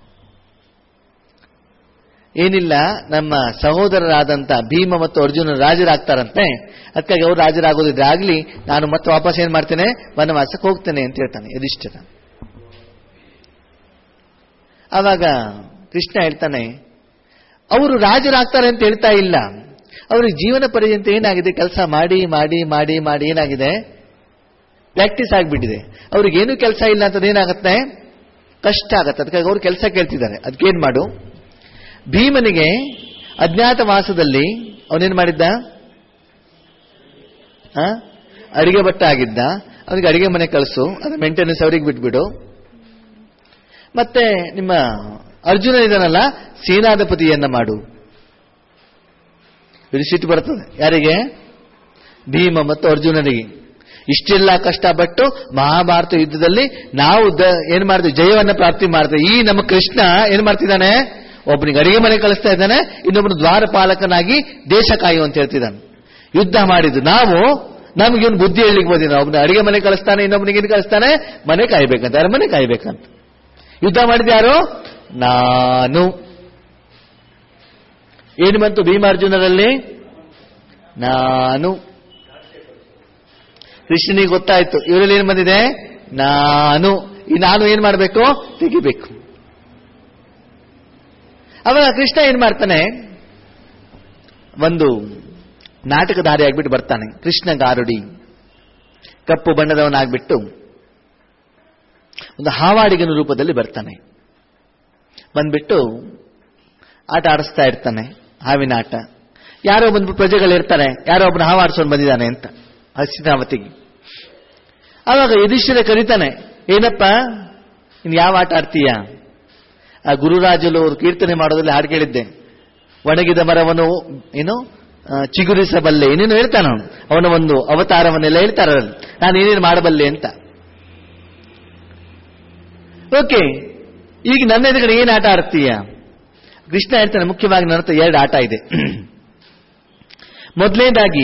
ಏನಿಲ್ಲ, ನಮ್ಮ ಸಹೋದರರಾದಂಥ ಭೀಮ ಮತ್ತು ಅರ್ಜುನ ರಾಜರಾಗ್ತಾರಂತೆ, ಅದಕ್ಕಾಗಿ ಅವರು ರಾಜರಾಗೋದಿದ್ರೆ ಆಗ್ಲಿ, ನಾನು ಮತ್ತೆ ವಾಪಸ್ ಏನ್ ಮಾಡ್ತೇನೆ, ವನವಾಸಕ್ಕೆ ಹೋಗ್ತೇನೆ ಅಂತ ಹೇಳ್ತಾನೆ ಯುಧಿಷ್ಠಿರ. ಆವಾಗ ಕೃಷ್ಣ ಹೇಳ್ತಾನೆ, ಅವರು ರಾಜರಾಗ್ತಾರೆ ಅಂತ ಹೇಳ್ತಾ ಇಲ್ಲ, ಅವ್ರಿಗೆ ಜೀವನ ಪರ್ಯಂತ ಏನಾಗಿದೆ, ಕೆಲಸ ಮಾಡಿ ಮಾಡಿ ಮಾಡಿ ಮಾಡಿ ಏನಾಗಿದೆ, ಪ್ರಾಕ್ಟೀಸ್ ಆಗಿಬಿಟ್ಟಿದೆ. ಅವ್ರಿಗೇನು ಕೆಲಸ ಇಲ್ಲ ಅಂತದೇನಾಗತ್ತೆ, ಕಷ್ಟ ಆಗತ್ತೆ. ಅದಕ್ಕಾಗಿ ಅವ್ರು ಕೆಲಸ ಕೇಳ್ತಿದ್ದಾರೆ. ಅದಕ್ಕೇನ್ ಮಾಡು, ಭೀಮನಿಗೆ ಅಜ್ಞಾತವಾಸದಲ್ಲಿ ಅವನೇನ್ ಮಾಡಿದ್ದ, ಅಡಿಗೆ ಭಟ್ಟ ಆಗಿದ್ದ, ಅವನಿಗೆ ಅಡಿಗೆ ಮನೆ ಕಳಿಸು, ಅದು ಮೇಂಟೆನೆನ್ಸ್ ಅವ್ರಿಗೆ ಬಿಟ್ಬಿಡು. ಮತ್ತೆ ನಿಮ್ಮ ಅರ್ಜುನ ಇದನ್ನಲ್ಲ, ಸೇನಾಧಿಪತಿಯನ್ನ ಮಾಡು. ಸಿಟ್ಟು ಬರ್ತದೆ ಯಾರಿಗೆ, ಭೀಮ ಮತ್ತು ಅರ್ಜುನನಿಗೆ. ಇಷ್ಟೆಲ್ಲ ಕಷ್ಟಪಟ್ಟು ಮಹಾಭಾರತ ಯುದ್ಧದಲ್ಲಿ ನಾವು ಏನ್ ಮಾಡ್ತೀವಿ, ಜಯವನ್ನ ಪ್ರಾಪ್ತಿ ಮಾಡ್ತೇವೆ. ಈ ನಮ್ಮ ಕೃಷ್ಣ ಏನ್ ಮಾಡ್ತಿದ್ದಾನೆ, ಒಬ್ಬನಿಗೆ ಅಡಿಗೆ ಮನೆ ಕಳಿಸ್ತಾ ಇದ್ದಾನೆ, ಇನ್ನೊಬ್ಬನು ದ್ವಾರಪಾಲಕನಾಗಿ ದೇಶ ಕಾಯು ಅಂತ ಹೇಳ್ತಿದ್ದಾನೆ. ಯುದ್ಧ ಮಾಡಿದ್ದು ನಾವು, ನಮ್ಗೆ ಇವನು ಬುದ್ಧಿ ಹೇಳಲಿಕ್ಕೆ ಬಂದಿಲ್ಲ. ಒಬ್ಬನ ಅಡಿಗೆ ಮನೆ ಕಳಿಸ್ತಾನೆ, ಇನ್ನೊಬ್ಬನಿಗೆ ಏನು ಕಳಿಸ್ತಾನೆ, ಮನೆ ಕಾಯ್ಬೇಕಂತ, ಅರಮನೆ ಕಾಯ್ಬೇಕಂತ. ಯುದ್ಧ ಮಾಡಿದ ಯಾರು, ನಾನು. ಏನು ಬಂತು ಭೀಮಾರ್ಜುನರಲ್ಲಿ, ನಾನು. ಕೃಷ್ಣನಿಗೆ ಗೊತ್ತಾಯ್ತು ಇವರಲ್ಲಿ ಏನ್ ಬಂದಿದೆ, ನಾನು. ಈ ನಾನು ಏನ್ ಮಾಡಬೇಕು, ತೆಗಿಬೇಕು. ಅವಾಗ ಕೃಷ್ಣ ಏನ್ ಮಾಡ್ತಾನೆ, ಒಂದು ನಾಟಕಧಾರಿ ಆಗ್ಬಿಟ್ಟು ಬರ್ತಾನೆ. ಕೃಷ್ಣ ಗಾರುಡಿ, ಕಪ್ಪು ಬಣ್ಣದವನಾಗ್ಬಿಟ್ಟು ಒಂದು ಹಾವಾಡಿಗನ ರೂಪದಲ್ಲಿ ಬರ್ತಾನೆ. ಬಂದ್ಬಿಟ್ಟು ಆಟ ಆಡಿಸ್ತಾ ಇರ್ತಾನೆ, ಹಾವಿನ ಆಟ. ಯಾರೋ ಬಂದು ಪ್ರಜೆಗಳಿರ್ತಾರೆ, ಯಾರೋ ಒಬ್ಬನ ಹಾವು ಆಡಿಸ್ಕೊಂಡು ಬಂದಿದ್ದಾನೆ ಅಂತ ಹಸ್ತಿನಾವತಿಗೆ. ಆವಾಗ ಯುಧಿಷ್ಠಿರ ಕರೀತಾನೆ, ಏನಪ್ಪ ಇನ್ ಯಾವ ಆಟ ಆಡ್ತೀಯ? ಆ ಗುರುರಾಜಲು ಅವರು ಕೀರ್ತನೆ ಮಾಡೋದ್ರಲ್ಲಿ ಹಾಡು ಕೇಳಿದ್ದೆ, ಒಣಗಿದ ಮರವನ್ನು ಏನು ಚಿಗುರಿಸಬಲ್ಲೆ, ಏನೇನು ಹೇಳ್ತಾನ ಅವನು, ಅವನ ಒಂದು ಅವತಾರವನ್ನೆಲ್ಲ ಹೇಳ್ತಾರ, ನಾನು ಏನೇನು ಮಾಡಬಲ್ಲೆ ಅಂತ. ಓಕೆ, ಈಗ ನನ್ನ ಎದುರುಗಡೆ ಏನು ಆಟ ಆಡ್ತೀಯ? ಕೃಷ್ಣ ಹೇಳ್ತಾನೆ, ಮುಖ್ಯವಾಗಿ ನನ್ನ ಹತ್ರ ಎರಡು ಆಟ ಇದೆ. ಮೊದಲನೇದಾಗಿ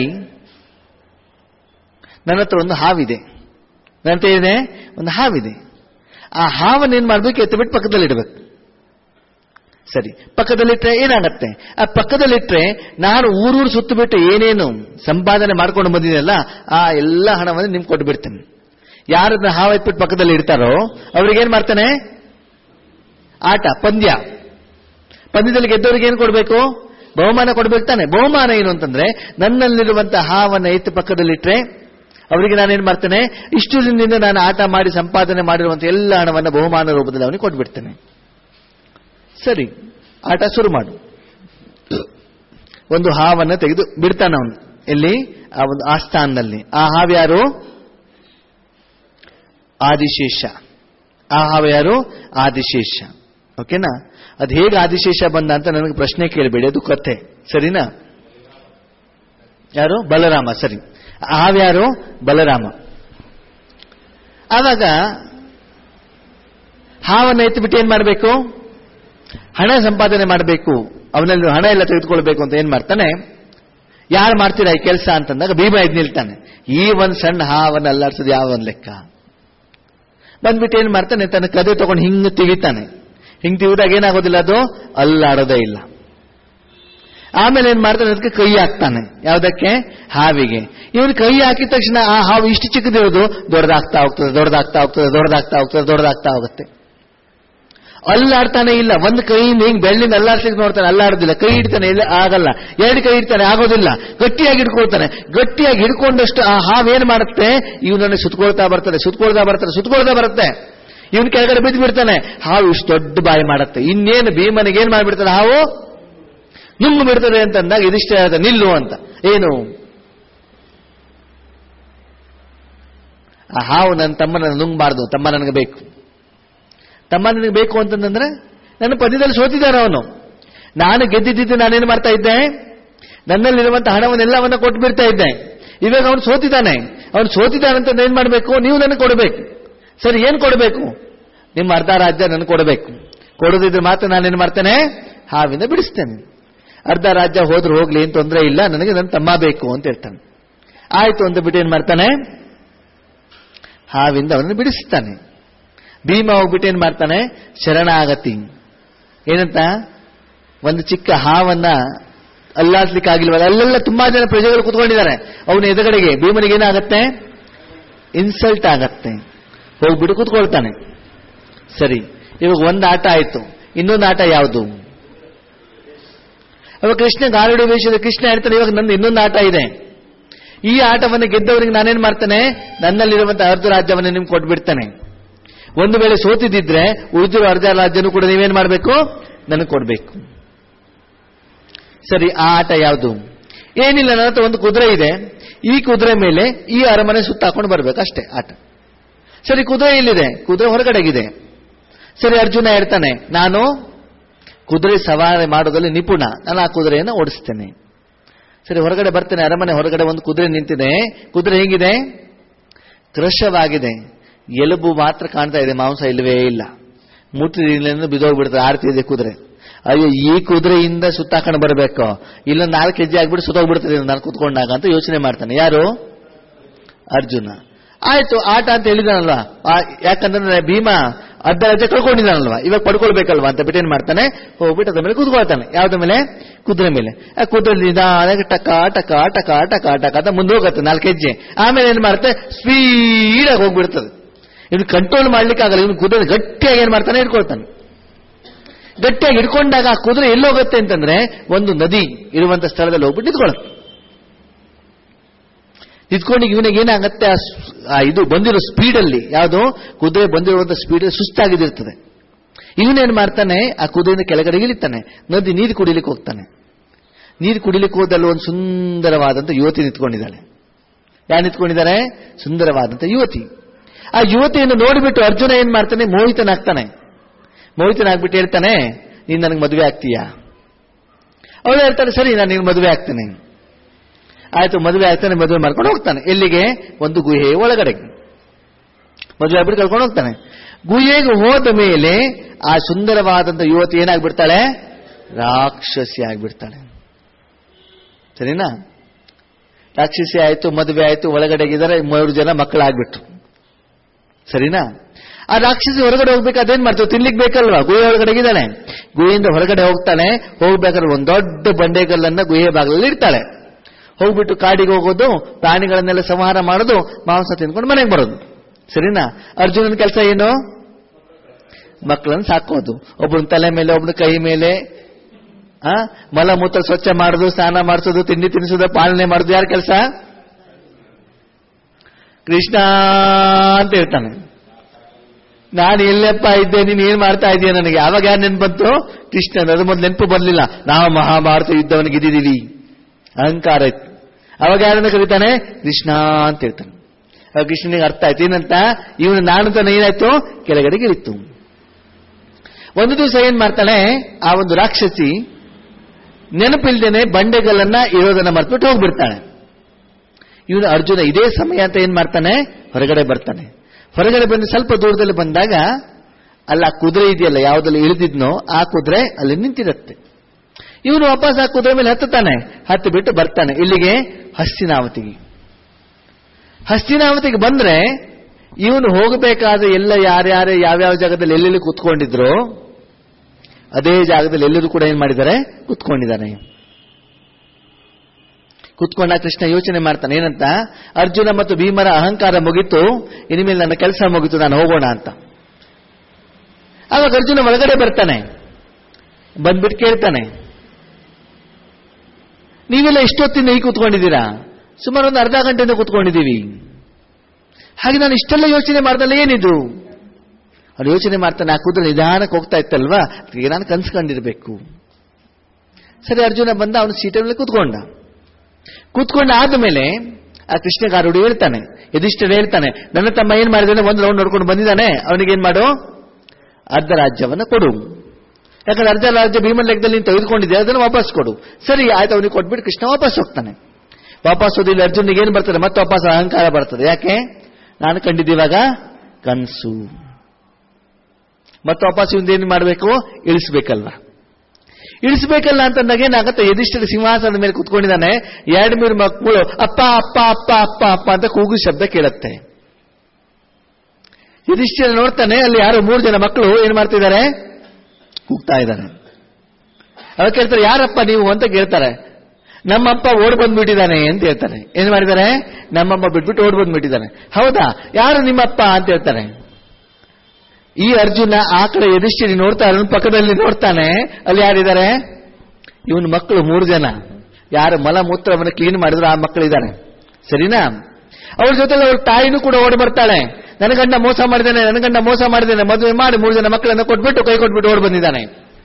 ನನ್ನ ಹತ್ರ ಒಂದು ಹಾವಿದೆ. ನನ್ನ ಹತ್ರ ಏನಿದೆ, ಒಂದು ಹಾವಿದೆ. ಆ ಹಾವನ್ನೇನ್ ಮಾಡ್ಬೇಕು, ಎತ್ತು ಬಿಟ್ಟು ಪಕ್ಕದಲ್ಲಿ ಇಡಬೇಕು. ಸರಿ, ಪಕ್ಕದಲ್ಲಿಟ್ರೆ ಏನಾಗತ್ತೆ, ಆ ಪಕ್ಕದಲ್ಲಿಟ್ರೆ ನಾನು ಊರೂರು ಸುತ್ತು ಬಿಟ್ಟು ಏನೇನು ಸಂಪಾದನೆ ಮಾಡ್ಕೊಂಡು ಬಂದಿದೆಯಲ್ಲ, ಆ ಎಲ್ಲ ಹಣವನ್ನು ನಿಮ್ಗೆ ಕೊಟ್ಟು ಬಿಡ್ತೇನೆ. ಯಾರನ್ನ ಹಾವು ಎತ್ಬಿಟ್ಟು ಪಕ್ಕದಲ್ಲಿ ಇಡ್ತಾರೋ ಅವ್ರಿಗೇನ್ ಮಾಡ್ತಾನೆ, ಆಟ ಪಂದ್ಯ. ಪಂದ್ಯದಲ್ಲಿ ಗೆದ್ದವರಿಗೆ ಏನು ಕೊಡಬೇಕು, ಬಹುಮಾನ ಕೊಡ್ಬೇಕು ತಾನೆ. ಬಹುಮಾನ ಏನು ಅಂತಂದ್ರೆ, ನನ್ನಲ್ಲಿರುವಂತಹ ಹಾವನ್ನ ಎತ್ತು ಪಕ್ಕದಲ್ಲಿಟ್ರೆ ಅವರಿಗೆ ನಾನೇನ್ ಮಾಡ್ತೇನೆ, ಇಷ್ಟು ದಿನದಿಂದ ನಾನು ಆಟ ಮಾಡಿ ಸಂಪಾದನೆ ಮಾಡಿರುವಂತ ಎಲ್ಲ ಹಣವನ್ನು ಬಹುಮಾನ ರೂಪದಲ್ಲಿ ಅವನಿಗೆ ಕೊಟ್ಬಿಡ್ತೇನೆ. ಸರಿ, ಆಟ ಶುರು ಮಾಡು. ಒಂದು ಹಾವನ್ನ ತೆಗೆದು ಬಿಡ್ತಾನ ಅವನು, ಎಲ್ಲಿ, ಆ ಒಂದು ಆಸ್ಥಾನದಲ್ಲಿ. ಆ ಹಾವು ಯಾರು, ಆದಿಶೇಷ. ಆ ಹಾವು ಯಾರು, ಆದಿಶೇಷ. ಓಕೆನಾ? ಅದು ಹೇಗೆ ಆದಿಶೇಷ ಬಂದ ಅಂತ ನನಗೆ ಪ್ರಶ್ನೆ ಕೇಳಬೇಡಿ, ಅದು ಕಥೆ. ಸರಿನಾ? ಯಾರು, ಬಲರಾಮ. ಸರಿ, ಆ ಹಾವು ಯಾರು, ಬಲರಾಮ. ಆವಾಗ ಹಾವನ್ನ ಎತ್ತಿಬಿಟ್ಟು ಏನ್ ಮಾಡಬೇಕು, ಹಣ ಸಂಪಾದನೆ ಮಾಡಬೇಕು, ಅವನಲ್ಲಿ ಹಣ ಎಲ್ಲ ತೆಗೆದುಕೊಳ್ಬೇಕು ಅಂತ ಏನ್ ಮಾಡ್ತಾನೆ, ಯಾರು ಮಾಡ್ತೀರಾ ಈ ಕೆಲಸ ಅಂತಂದಾಗ ಭೀಮ ಎದ್ದು ನಿಲ್ತಾನೆ. ಈ ಒಂದ್ ಸಣ್ಣ ಹಾವನ್ನ ಅಲ್ಲಾಡ್ಸೋದು ಯಾವ ಒಂದ್ ಲೆಕ್ಕ. ಬಂದ್ಬಿಟ್ಟು ಏನ್ ಮಾಡ್ತಾನೆ, ತನ್ನ ಕದೆ ತಗೊಂಡು ಹಿಂಗ್ ತಿವಿತಾನೆ. ಹಿಂಗ್ ತಿವಿದಾಗ ಏನಾಗೋದಿಲ್ಲ, ಅದು ಅಲ್ಲಾಡೋದೇ ಇಲ್ಲ. ಆಮೇಲೆ ಏನ್ ಮಾಡ್ತಾನೆ, ಅದಕ್ಕೆ ಕೈ ಹಾಕ್ತಾನೆ. ಯಾವ್ದಕ್ಕೆ, ಹಾವಿಗೆ. ಇವನು ಕೈ ಹಾಕಿದ ತಕ್ಷಣ ಆ ಹಾವು ಇಷ್ಟು ಚಿಕ್ಕದಿರೋದು ದೊಡ್ಡದಾಗ್ತಾ ಹೋಗ್ತದೆ, ದೊಡ್ಡದಾಗ್ತಾ ಹೋಗ್ತದೆ, ದೊಡ್ಡದಾಗ್ತಾ ಹೋಗ್ತದೆ, ದೊಡ್ಡದಾಗ್ತಾ ಹೋಗುತ್ತೆ. ಅಲ್ಲಾಡ್ತಾನೆ ಇಲ್ಲ. ಒಂದು ಕೈಯಿಂದ ಹಿಂಗ್ ಬೆಳ್ಳಿಂದ ಅಲ್ಲಾಡ್ಲಿಕ್ಕೆ ನೋಡ್ತಾನೆ, ಅಲ್ಲಾಡೋದಿಲ್ಲ. ಕೈ ಹಿಡ್ತಾನೆ, ಇಲ್ಲ ಆಗಲ್ಲ. ಎರಡು ಕೈ ಇಡ್ತಾನೆ, ಆಗೋದಿಲ್ಲ. ಗಟ್ಟಿಯಾಗಿ ಹಿಡ್ಕೊಳ್ತಾನೆ. ಗಟ್ಟಿಯಾಗಿ ಹಿಡ್ಕೊಂಡಷ್ಟು ಆ ಹಾವೇನ್ ಮಾಡುತ್ತೆ, ಇವನನ್ನು ಸುತ್ಕೊಳ್ತಾ ಬರ್ತದೆ, ಸುತ್ಕೊಳ್ತಾ ಬರ್ತದೆ, ಸುತ್ಕೊಳ್ತಾ ಬರುತ್ತೆ. ಇವನ್ ಕೆಳಗಡೆ ಬಿದ್ದು ಬಿಡ್ತಾನೆ. ಹಾವು ಇಷ್ಟು ದೊಡ್ಡ ಬಾಯಿ ಮಾಡುತ್ತೆ. ಇನ್ನೇನು ಭೀಮನಿಗೆ ಏನ್ ಮಾಡ್ಬಿಡ್ತಾನೆ, ಹಾವು ನುಂಗು ಬಿಡ್ತದೆ ಅಂತಂದಾಗ ಇದಿಷ್ಟ ನಿಲ್ಲು ಅಂತ. ಏನು, ಆ ಹಾವು ನನ್ನ ತಮ್ಮನ ನುಂಗಬಾರ್ದು, ತಮ್ಮ ನನಗೆ ಬೇಕು, ತಮ್ಮ ನನಗೆ ಬೇಕು ಅಂತಂದ್ರೆ ನನ್ನ ಪದ್ಯದಲ್ಲಿ ಸೋತಿದ್ದಾನೆ ಅವನು. ನಾನು ಗೆದ್ದಿದ್ದು ನಾನೇನು ಮಾಡ್ತಾ ಇದ್ದೆ, ನನ್ನಲ್ಲಿರುವಂತಹ ಹಣವನ್ನೆಲ್ಲವನ್ನ ಕೊಟ್ಟು ಬಿಡ್ತಾ ಇದ್ದೆ. ಇವಾಗ ಅವನು ಸೋತಿದ್ದಾನೆ. ಅವನು ಸೋತಿದ್ದಾನೆ ಅಂತ ಏನ್ ಮಾಡಬೇಕು, ನೀವು ನನಗೆ ಕೊಡಬೇಕು. ಸರಿ, ಏನ್ ಕೊಡಬೇಕು, ನಿಮ್ಮ ಅರ್ಧ ರಾಜ್ಯ ನನಗೆ ಕೊಡಬೇಕು. ಕೊಡೋದಿದ್ರೆ ಮಾತ್ರ ನಾನೇನು ಮಾಡ್ತೇನೆ, ಹಾವಿಂದ ಬಿಡಿಸ್ತೇನೆ. ಅರ್ಧ ರಾಜ್ಯ ಹೋದ್ರೆ ಹೋಗ್ಲಿ, ಏನ್ ತೊಂದರೆ ಇಲ್ಲ, ನನಗೆ ನನ್ನ ತಮ್ಮ ಬೇಕು ಅಂತ ಹೇಳ್ತಾನೆ. ಆಯ್ತು ಅಂತ ಬಿಟ್ಟು ಏನ್ ಮಾಡ್ತಾನೆ, ಹಾವಿಂದ ಅವನನ್ನು ಬಿಡಿಸ್ತಾನೆ. ಭೀಮ ಹೋಗ್ಬಿಟ್ಟು ಏನ್ ಮಾಡ್ತಾನೆ, ಶರಣಾಗತಿ ಏನಂತ, ಒಂದು ಚಿಕ್ಕ ಹಾವನ್ನ ಅಲ್ಲಾಡ್ಲಿಕ್ಕೆ ಆಗಿಲ್ವಲ್ಲ, ಅಲ್ಲೆಲ್ಲ ತುಂಬಾ ಜನ ಪ್ರಜೆಗಳು ಕೂತ್ಕೊಂಡಿದ್ದಾರೆ ಅವನ ಎದುರುಗಡೆಗೆ. ಭೀಮನಿಗೆ ಏನಾಗತ್ತೆ, ಇನ್ಸಲ್ಟ್ ಆಗತ್ತೆ, ಹೋಗ್ಬಿಟ್ಟು ಕೂತ್ಕೊಳ್ತಾನೆ. ಸರಿ, ಇವಾಗ ಒಂದು ಆಟ ಆಯ್ತು, ಇನ್ನೊಂದು ಆಟ ಯಾವುದು? ಅವಾಗ ಕೃಷ್ಣ ಗಾರುಡಿ ವೇಷದ ಕೃಷ್ಣ ಹೇಳ್ತಾನೆ, ಇವಾಗ ನಂದು ಇನ್ನೊಂದು ಆಟ ಇದೆ, ಈ ಆಟವನ್ನು ಗೆದ್ದವರಿಗೆ ನಾನೇನ್ ಮಾಡ್ತಾನೆ, ನನ್ನಲ್ಲಿರುವಂತಹ ಅರ್ಧ ರಾಜ್ಯವನ್ನು ನಿಮ್ಗೆ ಕೊಟ್ಬಿಡ್ತಾನೆ. ಒಂದು ವೇಳೆ ಸೋತಿದ್ದಿದ್ರೆ ಉಳಿದಿರೋ ಅರ್ಧ ರಾಜ್ಯನೂ ಕೂಡ ನೀವೇನ್ ಮಾಡಬೇಕು, ನನಗೆ ಕೊಡ್ಬೇಕು. ಸರಿ, ಆ ಆಟ ಯಾವುದು? ಏನಿಲ್ಲ, ನನ್ನ ಹತ್ರ ಒಂದು ಕುದುರೆ ಇದೆ, ಈ ಕುದುರೆ ಮೇಲೆ ಈ ಅರಮನೆ ಸುತ್ತಾಕೊಂಡು ಬರ್ಬೇಕು, ಅಷ್ಟೇ ಆಟ. ಸರಿ, ಕುದುರೆ ಇಲ್ಲಿದೆ, ಕುದುರೆ ಹೊರಗಡೆಗಿದೆ. ಸರಿ, ಅರ್ಜುನ ಹೇಳ್ತಾನೆ, ನಾನು ಕುದುರೆ ಸವಾರಿ ಮಾಡೋದ್ರಲ್ಲಿ ನಿಪುಣ, ನಾನು ಆ ಕುದುರೆಯನ್ನು ಓಡಿಸ್ತೇನೆ. ಸರಿ, ಹೊರಗಡೆ ಬರ್ತೇನೆ, ಅರಮನೆ ಹೊರಗಡೆ ಒಂದು ಕುದುರೆ ನಿಂತಿದೆ. ಕುದುರೆ ಹೇಗಿದೆ, ಕೃಶವಾಗಿದೆ, ಎಲುಬು ಮಾತ್ರ ಕಾಣ್ತಾ ಇದೆ, ಮಾಂಸ ಇಲ್ಲವೇ ಇಲ್ಲ. ಮುಟ್ಟಿದ ಬಿದ್ದೋಗ್ಬಿಡ್ತದೆ, ಆಡ್ತಿದೆ ಕುದುರೆ. ಅಯ್ಯೋ, ಈ ಕುದುರೆಯಿಂದ ಸುತ್ತಾಕೊಂಡು ಬರಬೇಕು, ಇಲ್ಲೊಂದು ನಾಲ್ಕು ಹೆಜ್ಜೆ ಆಗ್ಬಿಟ್ಟು ಸುತ್ತೋಗ್ಬಿಡ್ತದೆ ನಾನು ಕೂತ್ಕೊಂಡಾಗ ಅಂತ ಯೋಚನೆ ಮಾಡ್ತಾನೆ. ಯಾರು? ಅರ್ಜುನ. ಆಯ್ತು, ಆಟ ಅಂತ ಹೇಳಿದಾನಲ್ವಾ, ಯಾಕಂದ್ರೆ ಭೀಮ ಅರ್ಧ ರಾಜ್ಯ ಕಳ್ಕೊಂಡಿದ್ದಾನಲ್ವಾ, ಇವಾಗ ಪಡ್ಕೊಳ್ಬೇಕಲ್ವಾ ಅಂತ ಬಿಟ್ಟು ಏನ್ ಮಾಡ್ತಾನೆ, ಹೋಗ್ಬಿಟ್ಟು ಅದ್ರ ಮೇಲೆ ಕೂತ್ಕೊಳ್ತಾನೆ. ಯಾವ್ದ ಮೇಲೆ? ಕುದುರೆ ಮೇಲೆ. ಆ ಕುದುರೆ ನಿಧಾನ ಟಕ ಟಕ ಟಕ ಟಕ ಟಕ ಅಂತ ಮುಂದೆ ಹೋಗುತ್ತೆ ನಾಲ್ಕು ಹೆಜ್ಜೆ. ಆಮೇಲೆ ಏನ್ ಮಾಡುತ್ತೆ, ಸ್ಪೀಡ್ ಆಗಿ ಹೋಗ್ಬಿಡ್ತದೆ. ಇವ್ನು ಕಂಟ್ರೋಲ್ ಮಾಡ್ಲಿಕ್ಕೆ ಆಗಲ್ಲ, ಇವ್ನು ಕುದುರೆ ಗಟ್ಟಿಯಾಗಿ ಏನ್ ಮಾಡ್ತಾನೆ, ಹಿಡ್ಕೊಳ್ತಾನೆ. ಗಟ್ಟಿಯಾಗಿ ಹಿಡ್ಕೊಂಡಾಗ ಆ ಕುದುರೆ ಎಲ್ಲೋಗುತ್ತೆ ಅಂತಂದ್ರೆ ಒಂದು ನದಿ ಇರುವಂತ ಸ್ಥಳದಲ್ಲಿ ಹೋಗ್ಬಿಟ್ಟು ನಿಂತ್ಕೊಳ್ಳುತ್ತೆ. ನಿಂತ್ಕೊಂಡು ಇವನಿಗೆ ಏನಾಗತ್ತೆ, ಆ ಇದು ಬಂದಿರೋ ಸ್ಪೀಡಲ್ಲಿ, ಯಾವುದು ಕುದುರೆ ಬಂದಿರುವಂತ ಸ್ಪೀಡ್ ಸುಸ್ತಾಗಿದಿರ್ತದೆ. ಇವನೇನ್ ಮಾಡ್ತಾನೆ, ಆ ಕುದುರೆಯಿಂದ ಕೆಳಗಡೆ ಇಳಿತಾನೆ, ನದಿ ನೀರು ಕುಡಿಲಿಕ್ಕೆ ಹೋಗ್ತಾನೆ. ನೀರು ಕುಡಿಲಿಕ್ಕೆ ಹೋದಲ್ಲಿ ಒಂದು ಸುಂದರವಾದಂತ ಯುವತಿ ನಿಂತ್ಕೊಂಡಿದ್ದಾಳೆ. ಯಾರು ನಿಂತ್ಕೊಂಡಿದ್ದಾರೆ? ಸುಂದರವಾದಂತ ಯುವತಿ. ಆ ಯುವತಿಯನ್ನು ನೋಡಿಬಿಟ್ಟು ಅರ್ಜುನ ಏನ್ ಮಾಡ್ತಾನೆ, ಮೋಹಿತನಾಗ್ತಾನೆ. ಮೋಹಿತನಾಗ್ಬಿಟ್ಟು ಹೇಳ್ತಾನೆ, ನೀನ್ ನನಗೆ ಮದುವೆ ಆಗ್ತೀಯಾ? ಅವಳು ಹೇಳ್ತಾನೆ, ಸರಿ, ನಾನು ನಿನ್ ಮದುವೆ ಆಗ್ತೇನೆ. ಆಯ್ತು, ಮದುವೆ ಆಗ್ತಾನೆ, ಮದುವೆ ಮಾಡ್ಕೊಂಡು ಹೋಗ್ತಾನೆ. ಎಲ್ಲಿಗೆ? ಒಂದು ಗುಹೆ ಒಳಗಡೆ ಮದುವೆ ಆಗ್ಬಿಟ್ಟು ಕರ್ಕೊಂಡು ಹೋಗ್ತಾನೆ. ಗುಹೆಗೆ ಹೋದ ಮೇಲೆ ಆ ಸುಂದರವಾದಂತ ಯುವತಿ ಏನಾಗ್ಬಿಡ್ತಾಳೆ, ರಾಕ್ಷಸಿ ಆಗ್ಬಿಡ್ತಾಳೆ. ಸರಿನಾ? ರಾಕ್ಷಸಿ ಆಯ್ತು, ಮದುವೆ ಆಯ್ತು, ಒಳಗಡೆಗಿದ್ದಾರೆ, ಮೂರು ಜನ ಮಕ್ಕಳಾಗ್ಬಿಟ್ರು. ಸರಿನಾ? ಆ ರಾಕ್ಷಸಿ ಹೊರಗಡೆ ಹೋಗ್ಬೇಕು, ಅದೇನ್ ಮಾಡ್ತೀವಿ, ತಿನ್ಲಿಕ್ಕೆ ಬೇಕಲ್ವಾ, ಗುಹೆ ಒಳಗಡೆಗಿದ್ದಾನೆ. ಗುಹೆಯಿಂದ ಹೊರಗಡೆ ಹೋಗ್ತಾನೆ. ಹೋಗ್ಬೇಕಾದ್ರೆ ಒಂದ್ ದೊಡ್ಡ ಬಂಡೆಗಲ್ಲನ್ನ ಗುಹೆ ಬಾಗಿಲಲ್ಲಿ ಇಡ್ತಾಳೆ. ಹೋಗ್ಬಿಟ್ಟು ಕಾಡಿಗೆ ಹೋಗೋದು, ಪ್ರಾಣಿಗಳನ್ನೆಲ್ಲ ಸಂಹಾರ ಮಾಡೋದು, ಮಾಂಸ ತಿನ್ಕೊಂಡು ಮನೆಗೆ ಬರೋದು. ಸರಿನಾ? ಅರ್ಜುನನ ಕೆಲಸ ಏನು? ಮಕ್ಕಳನ್ನು ಸಾಕೋದು. ಒಬ್ಬನ ತಲೆ ಮೇಲೆ, ಒಬ್ಬನ ಕೈ ಮೇಲೆ, ಆ ಮಲ ಮೂತ್ರ ಸ್ವಚ್ಛ ಮಾಡೋದು, ಸ್ನಾನ ಮಾಡಿಸೋದು, ತಿಂಡಿ ತಿನ್ನಿಸೋದು, ಪಾಲನೆ ಮಾಡೋದು ಯಾರ ಕೆಲಸ? ಕೃಷ್ಣ ಅಂತ ಹೇಳ್ತಾನೆ. ನಾನು ಎಲ್ಲಪ್ಪ ಇದ್ದೆ, ನೀನ್ ಏನ್ ಮಾಡ್ತಾ ಇದೀಯ ನನಗೆ? ಆವಾಗ ಯಾರು ನೆನ್ಪು ಬಂತು? ಕೃಷ್ಣ. ಅದು ಮೊದಲು ನೆನಪು ಬರ್ಲಿಲ್ಲ, ನಾವು ಮಹಾಭಾರತ ಯುದ್ಧವನ್ನು ಗೆದ್ದಿದ್ದೀವಿ, ಅಹಂಕಾರ ಇತ್ತು. ಅವಾಗ ಯಾರನ್ನ ಕರೀತಾನೆ? ಕೃಷ್ಣ ಅಂತ ಹೇಳ್ತಾನೆ. ಅವಾಗ ಕೃಷ್ಣನಿಗೆ ಅರ್ಥ ಆಯ್ತು ಏನಂತ, ಇವನು ನಾನು ತಾನೆ ಏನಾಯ್ತು, ಕೆಳಗಡೆಗೆ ಇಳಿತು. ಒಂದು ದಿವಸ ಏನ್ ಮಾಡ್ತಾನೆ, ಆ ಒಂದು ರಾಕ್ಷಸಿ ನೆನಪಿಲ್ದೇನೆ ಬಂಡೆಗಲ್ಲನ್ನ ಇರೋದನ್ನ ಮರ್ತ್ಬಿಟ್ಟು ಹೋಗ್ಬಿಡ್ತಾನೆ. ಇವನು ಅರ್ಜುನ ಇದೇ ಸಮಯ ಅಂತ ಏನ್ ಮಾಡ್ತಾನೆ, ಹೊರಗಡೆ ಬರ್ತಾನೆ. ಹೊರಗಡೆ ಬಂದು ಸ್ವಲ್ಪ ದೂರದಲ್ಲಿ ಬಂದಾಗ ಅಲ್ಲ ಆ ಕುದುರೆ ಇದೆಯಲ್ಲ, ಯಾವ್ದಲ್ಲಿ ಇಳಿದಿದ್ನೋ ಆ ಕುದುರೆ ಅಲ್ಲಿ ನಿಂತಿರುತ್ತೆ. ಇವನು ವಾಪಸ್ ಆ ಕುದುರೆ ಮೇಲೆ ಹತ್ತುತ್ತಾನೆ. ಹತ್ತು ಬಿಟ್ಟು ಬರ್ತಾನೆ ಇಲ್ಲಿಗೆ, ಹಸ್ತಿನಾವತಿಗೆ. ಹಸ್ತಿನಾವತಿಗೆ ಬಂದ್ರೆ ಇವನು ಹೋಗಬೇಕಾದ ಎಲ್ಲ ಯಾರ್ಯಾರೇ ಯಾವ್ಯಾವ ಜಾಗದಲ್ಲಿ ಎಲ್ಲೆಲ್ಲಿ ಕೂತ್ಕೊಂಡಿದ್ರು ಅದೇ ಜಾಗದಲ್ಲಿ ಎಲ್ಲರೂ ಕೂಡ ಏನ್ ಮಾಡಿದ್ದಾರೆ, ಕೂತ್ಕೊಂಡಿದ್ದಾನೆ. ಕೂತ್ಕೊಂಡ ಕೃಷ್ಣ ಯೋಚನೆ ಮಾಡ್ತಾನೆ ಏನಂತ, ಅರ್ಜುನ ಮತ್ತು ಭೀಮರ ಅಹಂಕಾರ ಮುಗಿತು, ಇನ್ಮೇಲೆ ನನ್ನ ಕೆಲಸ ಮುಗಿತು, ನಾನು ಹೋಗೋಣ ಅಂತ. ಆವಾಗ ಅರ್ಜುನ ಒಳಗಡೆ ಬರ್ತಾನೆ. ಬಂದ್ಬಿಟ್ಟು ಕೇಳ್ತಾನೆ, ನೀವೆಲ್ಲ ಇಷ್ಟೊತ್ತಿಂದ ಹೀಗೆ ಕೂತ್ಕೊಂಡಿದ್ದೀರಾ? ಸುಮಾರು ಒಂದು ಅರ್ಧ ಗಂಟೆಯಿಂದ ಕೂತ್ಕೊಂಡಿದ್ದೀವಿ. ಹಾಗೆ ನಾನು ಇಷ್ಟೆಲ್ಲ ಯೋಚನೆ ಮಾಡ್ದಲ್ಲ, ಏನಿದು? ಅವ್ರು ಯೋಚನೆ ಮಾಡ್ತಾನೆ, ಆ ಕುದುರೆ ನಿಧಾನಕ್ಕೆ ಹೋಗ್ತಾ ಇತ್ತಲ್ವಾ, ಈಗ ನಾನು ಕನ್ಸ್ಕೊಂಡಿರ್ಬೇಕು. ಸರಿ, ಅರ್ಜುನ ಬಂದ, ಅವನು ಸೀಟಲ್ಲಿ ಕೂತ್ಕೊಂಡ. ಕೂತ್ಕೊಂಡ ಆದ್ಮೇಲೆ ಆ ಕೃಷ್ಣಗಾರುಡಿ ಹೇಳ್ತಾನೆ, ಯಧಿಷ್ಠಿರ ಹೇಳ್ತಾನೆ, ನನ್ನ ತಮ್ಮ ಏನ್ ಮಾಡಿದಾನೆ, ಒಂದು ರೌಂಡ್ ನೋಡ್ಕೊಂಡು ಬಂದಿದ್ದಾನೆ, ಅವನಿಗೇನ್ ಮಾಡು, ಅರ್ಧ ರಾಜ್ಯವನ್ನು ಕೊಡು. ಯಾಕಂದ್ರೆ ಅರ್ಧ ರಾಜ್ಯ ಭೀಮನ ಲೆಕ್ಕದಲ್ಲಿ ನೀನು ತೆಗೆದುಕೊಂಡಿದ್ದೆ, ಅದನ್ನು ವಾಪಸ್ ಕೊಡು. ಸರಿ ಆಯ್ತು, ಅವನಿಗೆ ಕೊಟ್ಬಿಟ್ಟು ಕೃಷ್ಣ ವಾಪಸ್ ಹೋಗ್ತಾನೆ. ವಾಪಸ್ ಹೋದಿಲ್ಲ ಅರ್ಜುನಿಗೆ ಏನ್ ಬರ್ತದೆ, ಮತ್ತೆ ವಾಪಸ್ ಅಹಂಕಾರ ಬರ್ತದೆ. ಯಾಕೆ? ನಾನು ಕಂಡಿದ್ದೀವಾಗ ಕನ್ಸು. ಮತ್ತೆ ವಾಪಸ್ ಇವಂದೇನು ಮಾಡಬೇಕು, ಇಳಿಸ್ಬೇಕಲ್ವಾ. ಇಳಿಸ್ಬೇಕಲ್ಲ ಅಂತಂದಾಗ ಏನಾಗುತ್ತೆ, ಯಧಿಷ್ಠಿರ ಸಿಂಹಾಸನದ ಮೇಲೆ ಕುತ್ಕೊಂಡಿದ್ದಾನೆ. ಎರಡು ಮೂರು ಮಕ್ಕಳು ಅಪ್ಪ ಅಪ್ಪ ಅಪ್ಪ ಅಪ್ಪ ಅಪ್ಪ ಅಂತ ಕೂಗು ಶಬ್ದ ಕೇಳುತ್ತೆ. ಯುಧಿಷ್ಠಿರ ನೋಡ್ತಾನೆ, ಅಲ್ಲಿ ಯಾರೋ ಮೂರು ಜನ ಮಕ್ಕಳು ಏನ್ ಮಾಡ್ತಿದ್ದಾರೆ, ಕೂಗ್ತಾ ಇದ್ದಾರೆ. ಅವಾಗ ಕೇಳ್ತಾರೆ, ಯಾರಪ್ಪ ನೀವು ಅಂತ ಕೇಳ್ತಾರೆ. ನಮ್ಮಪ್ಪ ಓಡ್ ಬಂದ್ಬಿಟ್ಟಿದ್ದಾನೆ ಅಂತ ಹೇಳ್ತಾರೆ. ಏನ್ ಮಾಡಿದ್ದಾರೆ, ನಮ್ಮಮ್ಮ ಬಿಟ್ಬಿಟ್ಟು ಓಡ್ ಬಂದ್ಬಿಟ್ಟಿದ್ದಾನೆ. ಹೌದಾ, ಯಾರು ನಿಮ್ಮಪ್ಪ ಅಂತ ಹೇಳ್ತಾರೆ. ಈ ಅರ್ಜುನ ಆ ಕಡೆ ಯುಧಿಷ್ಠಿರ ನೋಡ್ತಾ ಪಕ್ಕದಲ್ಲಿ ನೋಡ್ತಾನೆ, ಅಲ್ಲಿ ಯಾರಿದ್ದಾರೆ, ಇವನ್ ಮಕ್ಕಳು ಮೂರು ಜನ. ಯಾರು ಮಲ ಮೂತ್ರವನ್ನು ಕ್ಲೀನ್ ಮಾಡಿದ್ರು ಆ ಮಕ್ಕಳಿದ್ದಾರೆ. ಸರಿನಾ? ಅವ್ರ ಜೊತೆಗೆ ಅವ್ರ ತಾಯಿನೂ ಕೂಡ ಓಡ್ ಬರ್ತಾಳೆ. ನನ್ನ ಗಂಡ ಮೋಸ ಮಾಡಿದ್ದಾನೆ, ನನ್ನ ಗಂಡ ಮೋಸ ಮಾಡಿದ್ದಾನೆ, ಮದುವೆ ಮಾಡಿ ಮೂರು ಜನ ಮಕ್ಕಳನ್ನ ಕೊಟ್ಬಿಟ್ಟು ಕೈ ಕೊಟ್ಬಿಟ್ಟು ಓಡ್ ಬಂದಿದ್ದಾನೆ.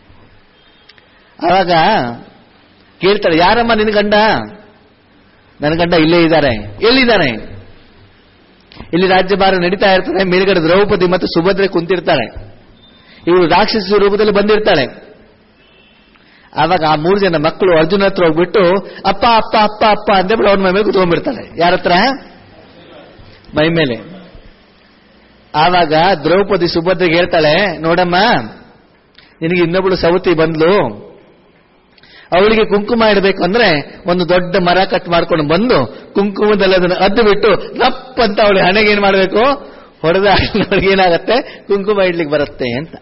ಆವಾಗ ಕೇಳ್ತಾಳೆ, ಯಾರಮ್ಮ ನಿನ್ನ ಗಂಡ? ನನ್ನ ಗಂಡ ಇಲ್ಲೇ ಇದ್ದಾರೆ. ಎಲ್ಲಿದ್ದಾನೆ? ಇಲ್ಲಿ ರಾಜ್ಯಭಾರ ನಡೀತಾ ಇರ್ತಾನೆ. ಮೇಲ್ಗಡೆ ದ್ರೌಪದಿ ಮತ್ತು ಸುಭದ್ರೆ ಕುಂತಿರ್ತಾಳೆ. ಇವರು ರಾಕ್ಷಸ ರೂಪದಲ್ಲಿ ಬಂದಿರ್ತಾಳೆ. ಆವಾಗ ಆ ಮೂರು ಜನ ಮಕ್ಕಳು ಅರ್ಜುನ ಹತ್ರ ಹೋಗ್ಬಿಟ್ಟು ಅಪ್ಪ ಅಪ್ಪ ಅಪ್ಪ ಅಪ್ಪ ಅಂತೇಳಿ ಅವ್ರ ಮೈ ಮೇಲೆ ಕುತ್ಕೊಂಡ್ಬಿಡ್ತಾಳೆ. ಯಾರ ಹತ್ರ? ಮೈ ಮೇಲೆ. ಆವಾಗ ದ್ರೌಪದಿ ಸುಭದ್ರೆಗೆ ಹೇಳ್ತಾಳೆ, ನೋಡಮ್ಮ, ನಿನಗೆ ಇನ್ನೊಬ್ಳು ಸವತಿ ಬಂದ್ಲು, ಅವಳಿಗೆ ಕುಂಕುಮ ಇಡಬೇಕು ಅಂದ್ರೆ ಒಂದು ದೊಡ್ಡ ಮರ ಕಟ್ ಮಾಡ್ಕೊಂಡು ಬಂದು ಕುಂಕುಮದಲ್ಲಿ ಅದನ್ನು ಅದ್ದು ಬಿಟ್ಟು ರಪ್ ಅಂತ ಅವಳಿಗೆ ಹಣೆಗೆ ಏನ್ ಮಾಡಬೇಕು, ಹೊಡೆದ ಅವಳಿಗೆ ಏನಾಗತ್ತೆ, ಕುಂಕುಮ ಇಡ್ಲಿಕ್ಕೆ ಬರುತ್ತೆ ಅಂತ.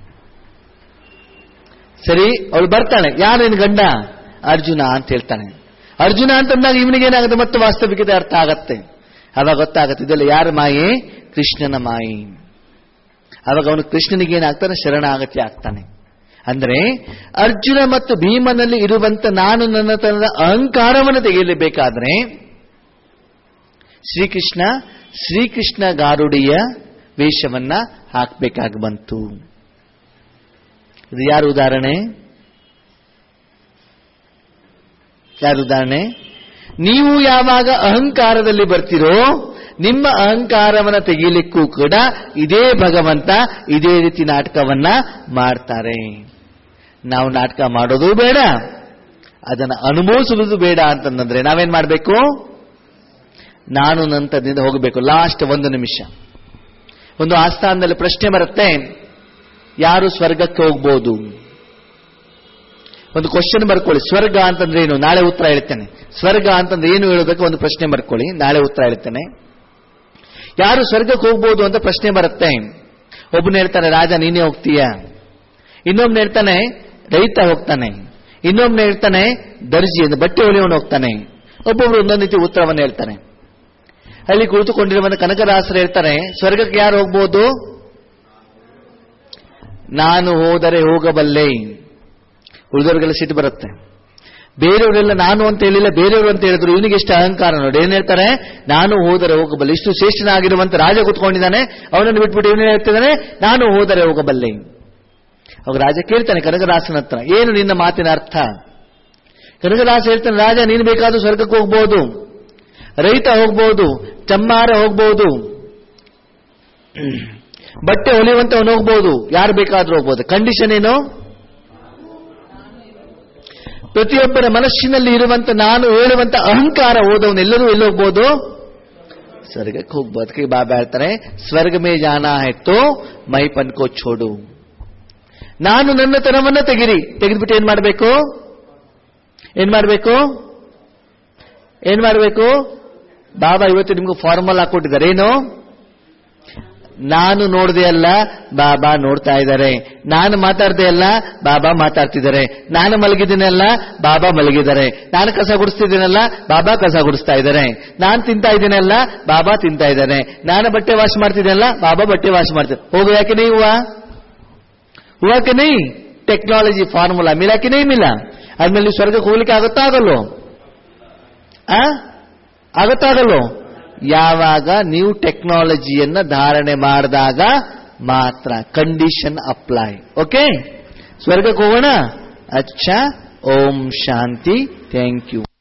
ಸರಿ, ಅವಳು ಬರ್ತಾಳೆ. ಯಾರು ನಿನ್ ಗಂಡ? ಅರ್ಜುನ ಅಂತ ಹೇಳ್ತಾನೆ. ಅರ್ಜುನ ಅಂತಂದಾಗ ಇವನಿಗೆ ಏನಾಗುತ್ತೆ, ಮತ್ತೆ ವಾಸ್ತವಿಕತೆ ಅರ್ಥ ಆಗತ್ತೆ. ಅವಾಗ ಗೊತ್ತಾಗತ್ತೆ ಇದೆಲ್ಲ ಯಾರ ಮಾಯೆ? ಕೃಷ್ಣನ ಮಾಯೆ. ಅವಾಗ ಅವನು ಕೃಷ್ಣನಿಗೆ ಏನಾಗ್ತಾನೆ, ಶರಣಾಗತಿ ಆಗ್ತಾನೆ. ಅಂದ್ರೆ ಅರ್ಜುನ ಮತ್ತು ಭೀಮನಲ್ಲಿ ಇರುವಂತ ನಾನು ನನ್ನ ತನದ ಅಹಂಕಾರವನ್ನು ತೆಗೆಯಲೇಬೇಕಾದ್ರೆ ಶ್ರೀಕೃಷ್ಣ ಶ್ರೀಕೃಷ್ಣ ಗಾರುಡಿಯ ವೇಷವನ್ನ ಹಾಕಬೇಕಾಗಿ ಬಂತು. ಇದು ಯಾರು ಉದಾಹರಣೆ? ಯಾರು ಉದಾಹರಣೆ? ನೀವು ಯಾವಾಗ ಅಹಂಕಾರದಲ್ಲಿ ಬರ್ತೀರೋ ನಿಮ್ಮ ಅಹಂಕಾರವನ್ನ ತೆಗೀಲಿಕ್ಕೂ ಕೂಡ ಇದೇ ಭಗವಂತ ಇದೇ ರೀತಿ ನಾಟಕವನ್ನ ಮಾಡ್ತಾರೆ. ನಾವು ನಾಟಕ ಮಾಡೋದು ಬೇಡ, ಅದನ್ನು ಅನುಭವಿಸುವುದು ಬೇಡ ಅಂತಂದ್ರೆ ನಾವೇನ್ ಮಾಡಬೇಕು? ನಾನು ನಂತರದಿಂದ ಹೋಗಬೇಕು. ಲಾಸ್ಟ್ ಒಂದು ನಿಮಿಷ ಒಂದು ಆಸ್ಥಾನದಲ್ಲಿ ಪ್ರಶ್ನೆ ಬರುತ್ತೆ, ಯಾರು ಸ್ವರ್ಗಕ್ಕೆ ಹೋಗ್ಬೋದು? ಒಂದು ಕ್ವಶನ್ ಬರ್ಕೊಳ್ಳಿ. ಸ್ವರ್ಗ ಅಂತಂದ್ರೆ ಏನು? ನಾಳೆ ಉತ್ತರ ಹೇಳ್ತೇನೆ. ಸ್ವರ್ಗ ಅಂತಂದ್ರೆ ಏನು ಹೇಳೋದಕ್ಕೆ ಒಂದು ಪ್ರಶ್ನೆ ಬರ್ಕೊಳ್ಳಿ, ನಾಳೆ ಉತ್ತರ ಹೇಳ್ತೇನೆ. ಯಾರು ಸ್ವರ್ಗಕ್ಕೆ ಹೋಗ್ಬೋದು ಅಂತ ಪ್ರಶ್ನೆ ಬರುತ್ತೆ. ಒಬ್ಬನ ಹೇಳ್ತಾನೆ, ರಾಜ ನೀನೇ ಹೋಗ್ತೀಯ. ಇನ್ನೊಬ್ನ ಹೇಳ್ತಾನೆ, ರೈತ ಹೋಗ್ತಾನೆ. ಇನ್ನೊಬ್ನ ಹೇಳ್ತಾನೆ, ದರ್ಜಿ ಅಂದ್ರೆ ಬಟ್ಟೆ ಹೊಲಿಯವನು ಹೋಗ್ತಾನೆ. ಒಬ್ಬೊಬ್ರು ಒಂದೊಂದು ರೀತಿ ಉತ್ತರವನ್ನು ಹೇಳ್ತಾನೆ. ಅಲ್ಲಿ ಕುಳಿತುಕೊಂಡಿರುವಂತ ಕನಕದಾಸರು ಹೇಳ್ತಾರೆ, ಸ್ವರ್ಗಕ್ಕೆ ಯಾರು ಹೋಗ್ಬೋದು? ನಾನು ಹೋದರೆ ಹೋಗಬಲ್ಲೆ. ಉಳಿದವರಿಗೆಲ್ಲ ಸಿಟ್ಟು ಬರುತ್ತೆ. ಬೇರೆಯವರೆಲ್ಲ ನಾನು ಅಂತ ಹೇಳಿಲ್ಲ, ಬೇರೆಯವರು ಅಂತ ಹೇಳಿದ್ರು. ಇವನಿಗೆ ಎಷ್ಟು ಅಹಂಕಾರ ನೋಡಿ. ಏನ್ ಹೇಳ್ತಾರೆ? ನಾನು ಹೋದರೆ ಹೋಗಬಲ್ಲೆ. ಇಷ್ಟು ಶ್ರೇಷ್ಠನಾಗಿರುವಂತ ರಾಜ ಕೂತ್ಕೊಂಡಿದ್ದಾನೆ, ಅವನನ್ನು ಬಿಟ್ಬಿಟ್ಟು ಇವನೇ ಹೇಳ್ತಿದ್ದಾನೆ, ನಾನು ಹೋದರೆ ಹೋಗಬಲ್ಲೆ. ಅವಾಗ ರಾಜ ಕೇಳ್ತಾನೆ ಕನಕದಾಸನ ಹತ್ರ, ಏನು ನಿನ್ನ ಮಾತಿನ ಅರ್ಥ? ಕನಕದಾಸ ಹೇಳ್ತಾನೆ, ರಾಜ ನೀನು ಬೇಕಾದ್ರೂ ಸ್ವರ್ಗಕ್ಕೆ ಹೋಗ್ಬಹುದು, ರೈತ ಹೋಗ್ಬಹುದು, ಚಮ್ಮಾರ ಹೋಗ್ಬಹುದು, ಬಟ್ಟೆ ಹೊಲಿಯುವಂತವನು ಹೋಗ್ಬಹುದು, ಯಾರು ಬೇಕಾದ್ರೂ ಹೋಗ್ಬಹುದು. ಕಂಡೀಷನ್ ಏನು? ಪ್ರತಿಯೊಬ್ಬರ ಮನಸ್ಸಿನಲ್ಲಿ ಇರುವಂತ ನಾನು ಹೇಳುವಂತ ಅಹಂಕಾರ ಹೋದವನೆಲ್ಲರೂ ಎಲ್ಲಿ ಹೋಗ್ಬೋದು? ಸ್ವರ್ಗಕ್ಕೆ ಹೋಗ್ಬೋದು. ಅದಕ್ಕೆ ಬಾಬಾ ಹೇಳ್ತಾರೆ, ಸ್ವರ್ಗ ಮೇ ಜಾನ ಹೆತ್ತೋ ಮೈ ಪನ್ಕೋ ಛೋಡು. ನಾನು ನನ್ನ ತನವನ್ನ ತೆಗಿರಿ. ತೆಗೆದ್ಬಿಟ್ಟು ಏನ್ ಮಾಡಬೇಕು? ಏನ್ ಮಾಡಬೇಕು? ಏನ್ ಮಾಡಬೇಕು? ಬಾಬಾ ಇವತ್ತು ನಿಮ್ಗೆ ಫಾರ್ಮಲ್ ಹಾಕೊಟ್ಟಿದ್ದಾರೆ. ಏನು? ನಾನು ನೋಡದೆ ಅಲ್ಲ, ಬಾಬಾ ನೋಡ್ತಾ ಇದ್ದಾರೆ. ನಾನು ಮಾತಾಡದೆ ಅಲ್ಲ, ಬಾಬಾ ಮಾತಾಡ್ತಿದ್ದಾರೆ. ನಾನು ಮಲಗಿದ್ದೀನಲ್ಲ, ಬಾಬಾ ಮಲಗಿದ್ದಾರೆ. ನಾನು ಕಸ ಗುಡಿಸ್ತಿದ್ದೀನಲ್ಲ, ಬಾಬಾ ಕಸ ಗುಡಿಸ್ತಾ ಇದ್ದಾರೆ. ನಾನು ತಿಂತಾ ಇದ್ದೀನಲ್ಲ, ಬಾಬಾ ತಿಂತಾ ಇದ್ದಾನೆ. ನಾನು ಬಟ್ಟೆ ವಾಶ್ ಮಾಡ್ತಿದ್ದೀನಲ್ಲ, ಬಾಬಾ ಬಟ್ಟೆ ವಾಶ್ ಮಾಡ್ತಾರೆ. ಹೋಗೋ ಯಾಕೆ नहीं हुआ? हुआ कि नहीं? टेक्नोलॉजी फार्मूला मिला कि नहीं मिला? ಆದ್ಮೇಲೆ ಸ್ವರ್ಗಕ್ಕೆ ಹೋಗ್ಲಿಕ್ಕೆ ಆಗುತ್ತಾ ಆಗಲ್ಲೋ? ಆ ಆಗುತ್ತಾ ಆಗಲ್ಲೋ? ಯಾವಾಗ ನೀವು ಟೆಕ್ನಾಲಜಿಯನ್ನ ಧಾರಣೆ ಮಾಡಿದಾಗ ಮಾತ್ರ. Condition apply. ಓಕೆ, ಸ್ವರ್ಗಕ್ಕೆ ಹೋಗೋಣ. ಅಚ್ಚಾ, ಓಂ ಶಾಂತಿ. Thank you.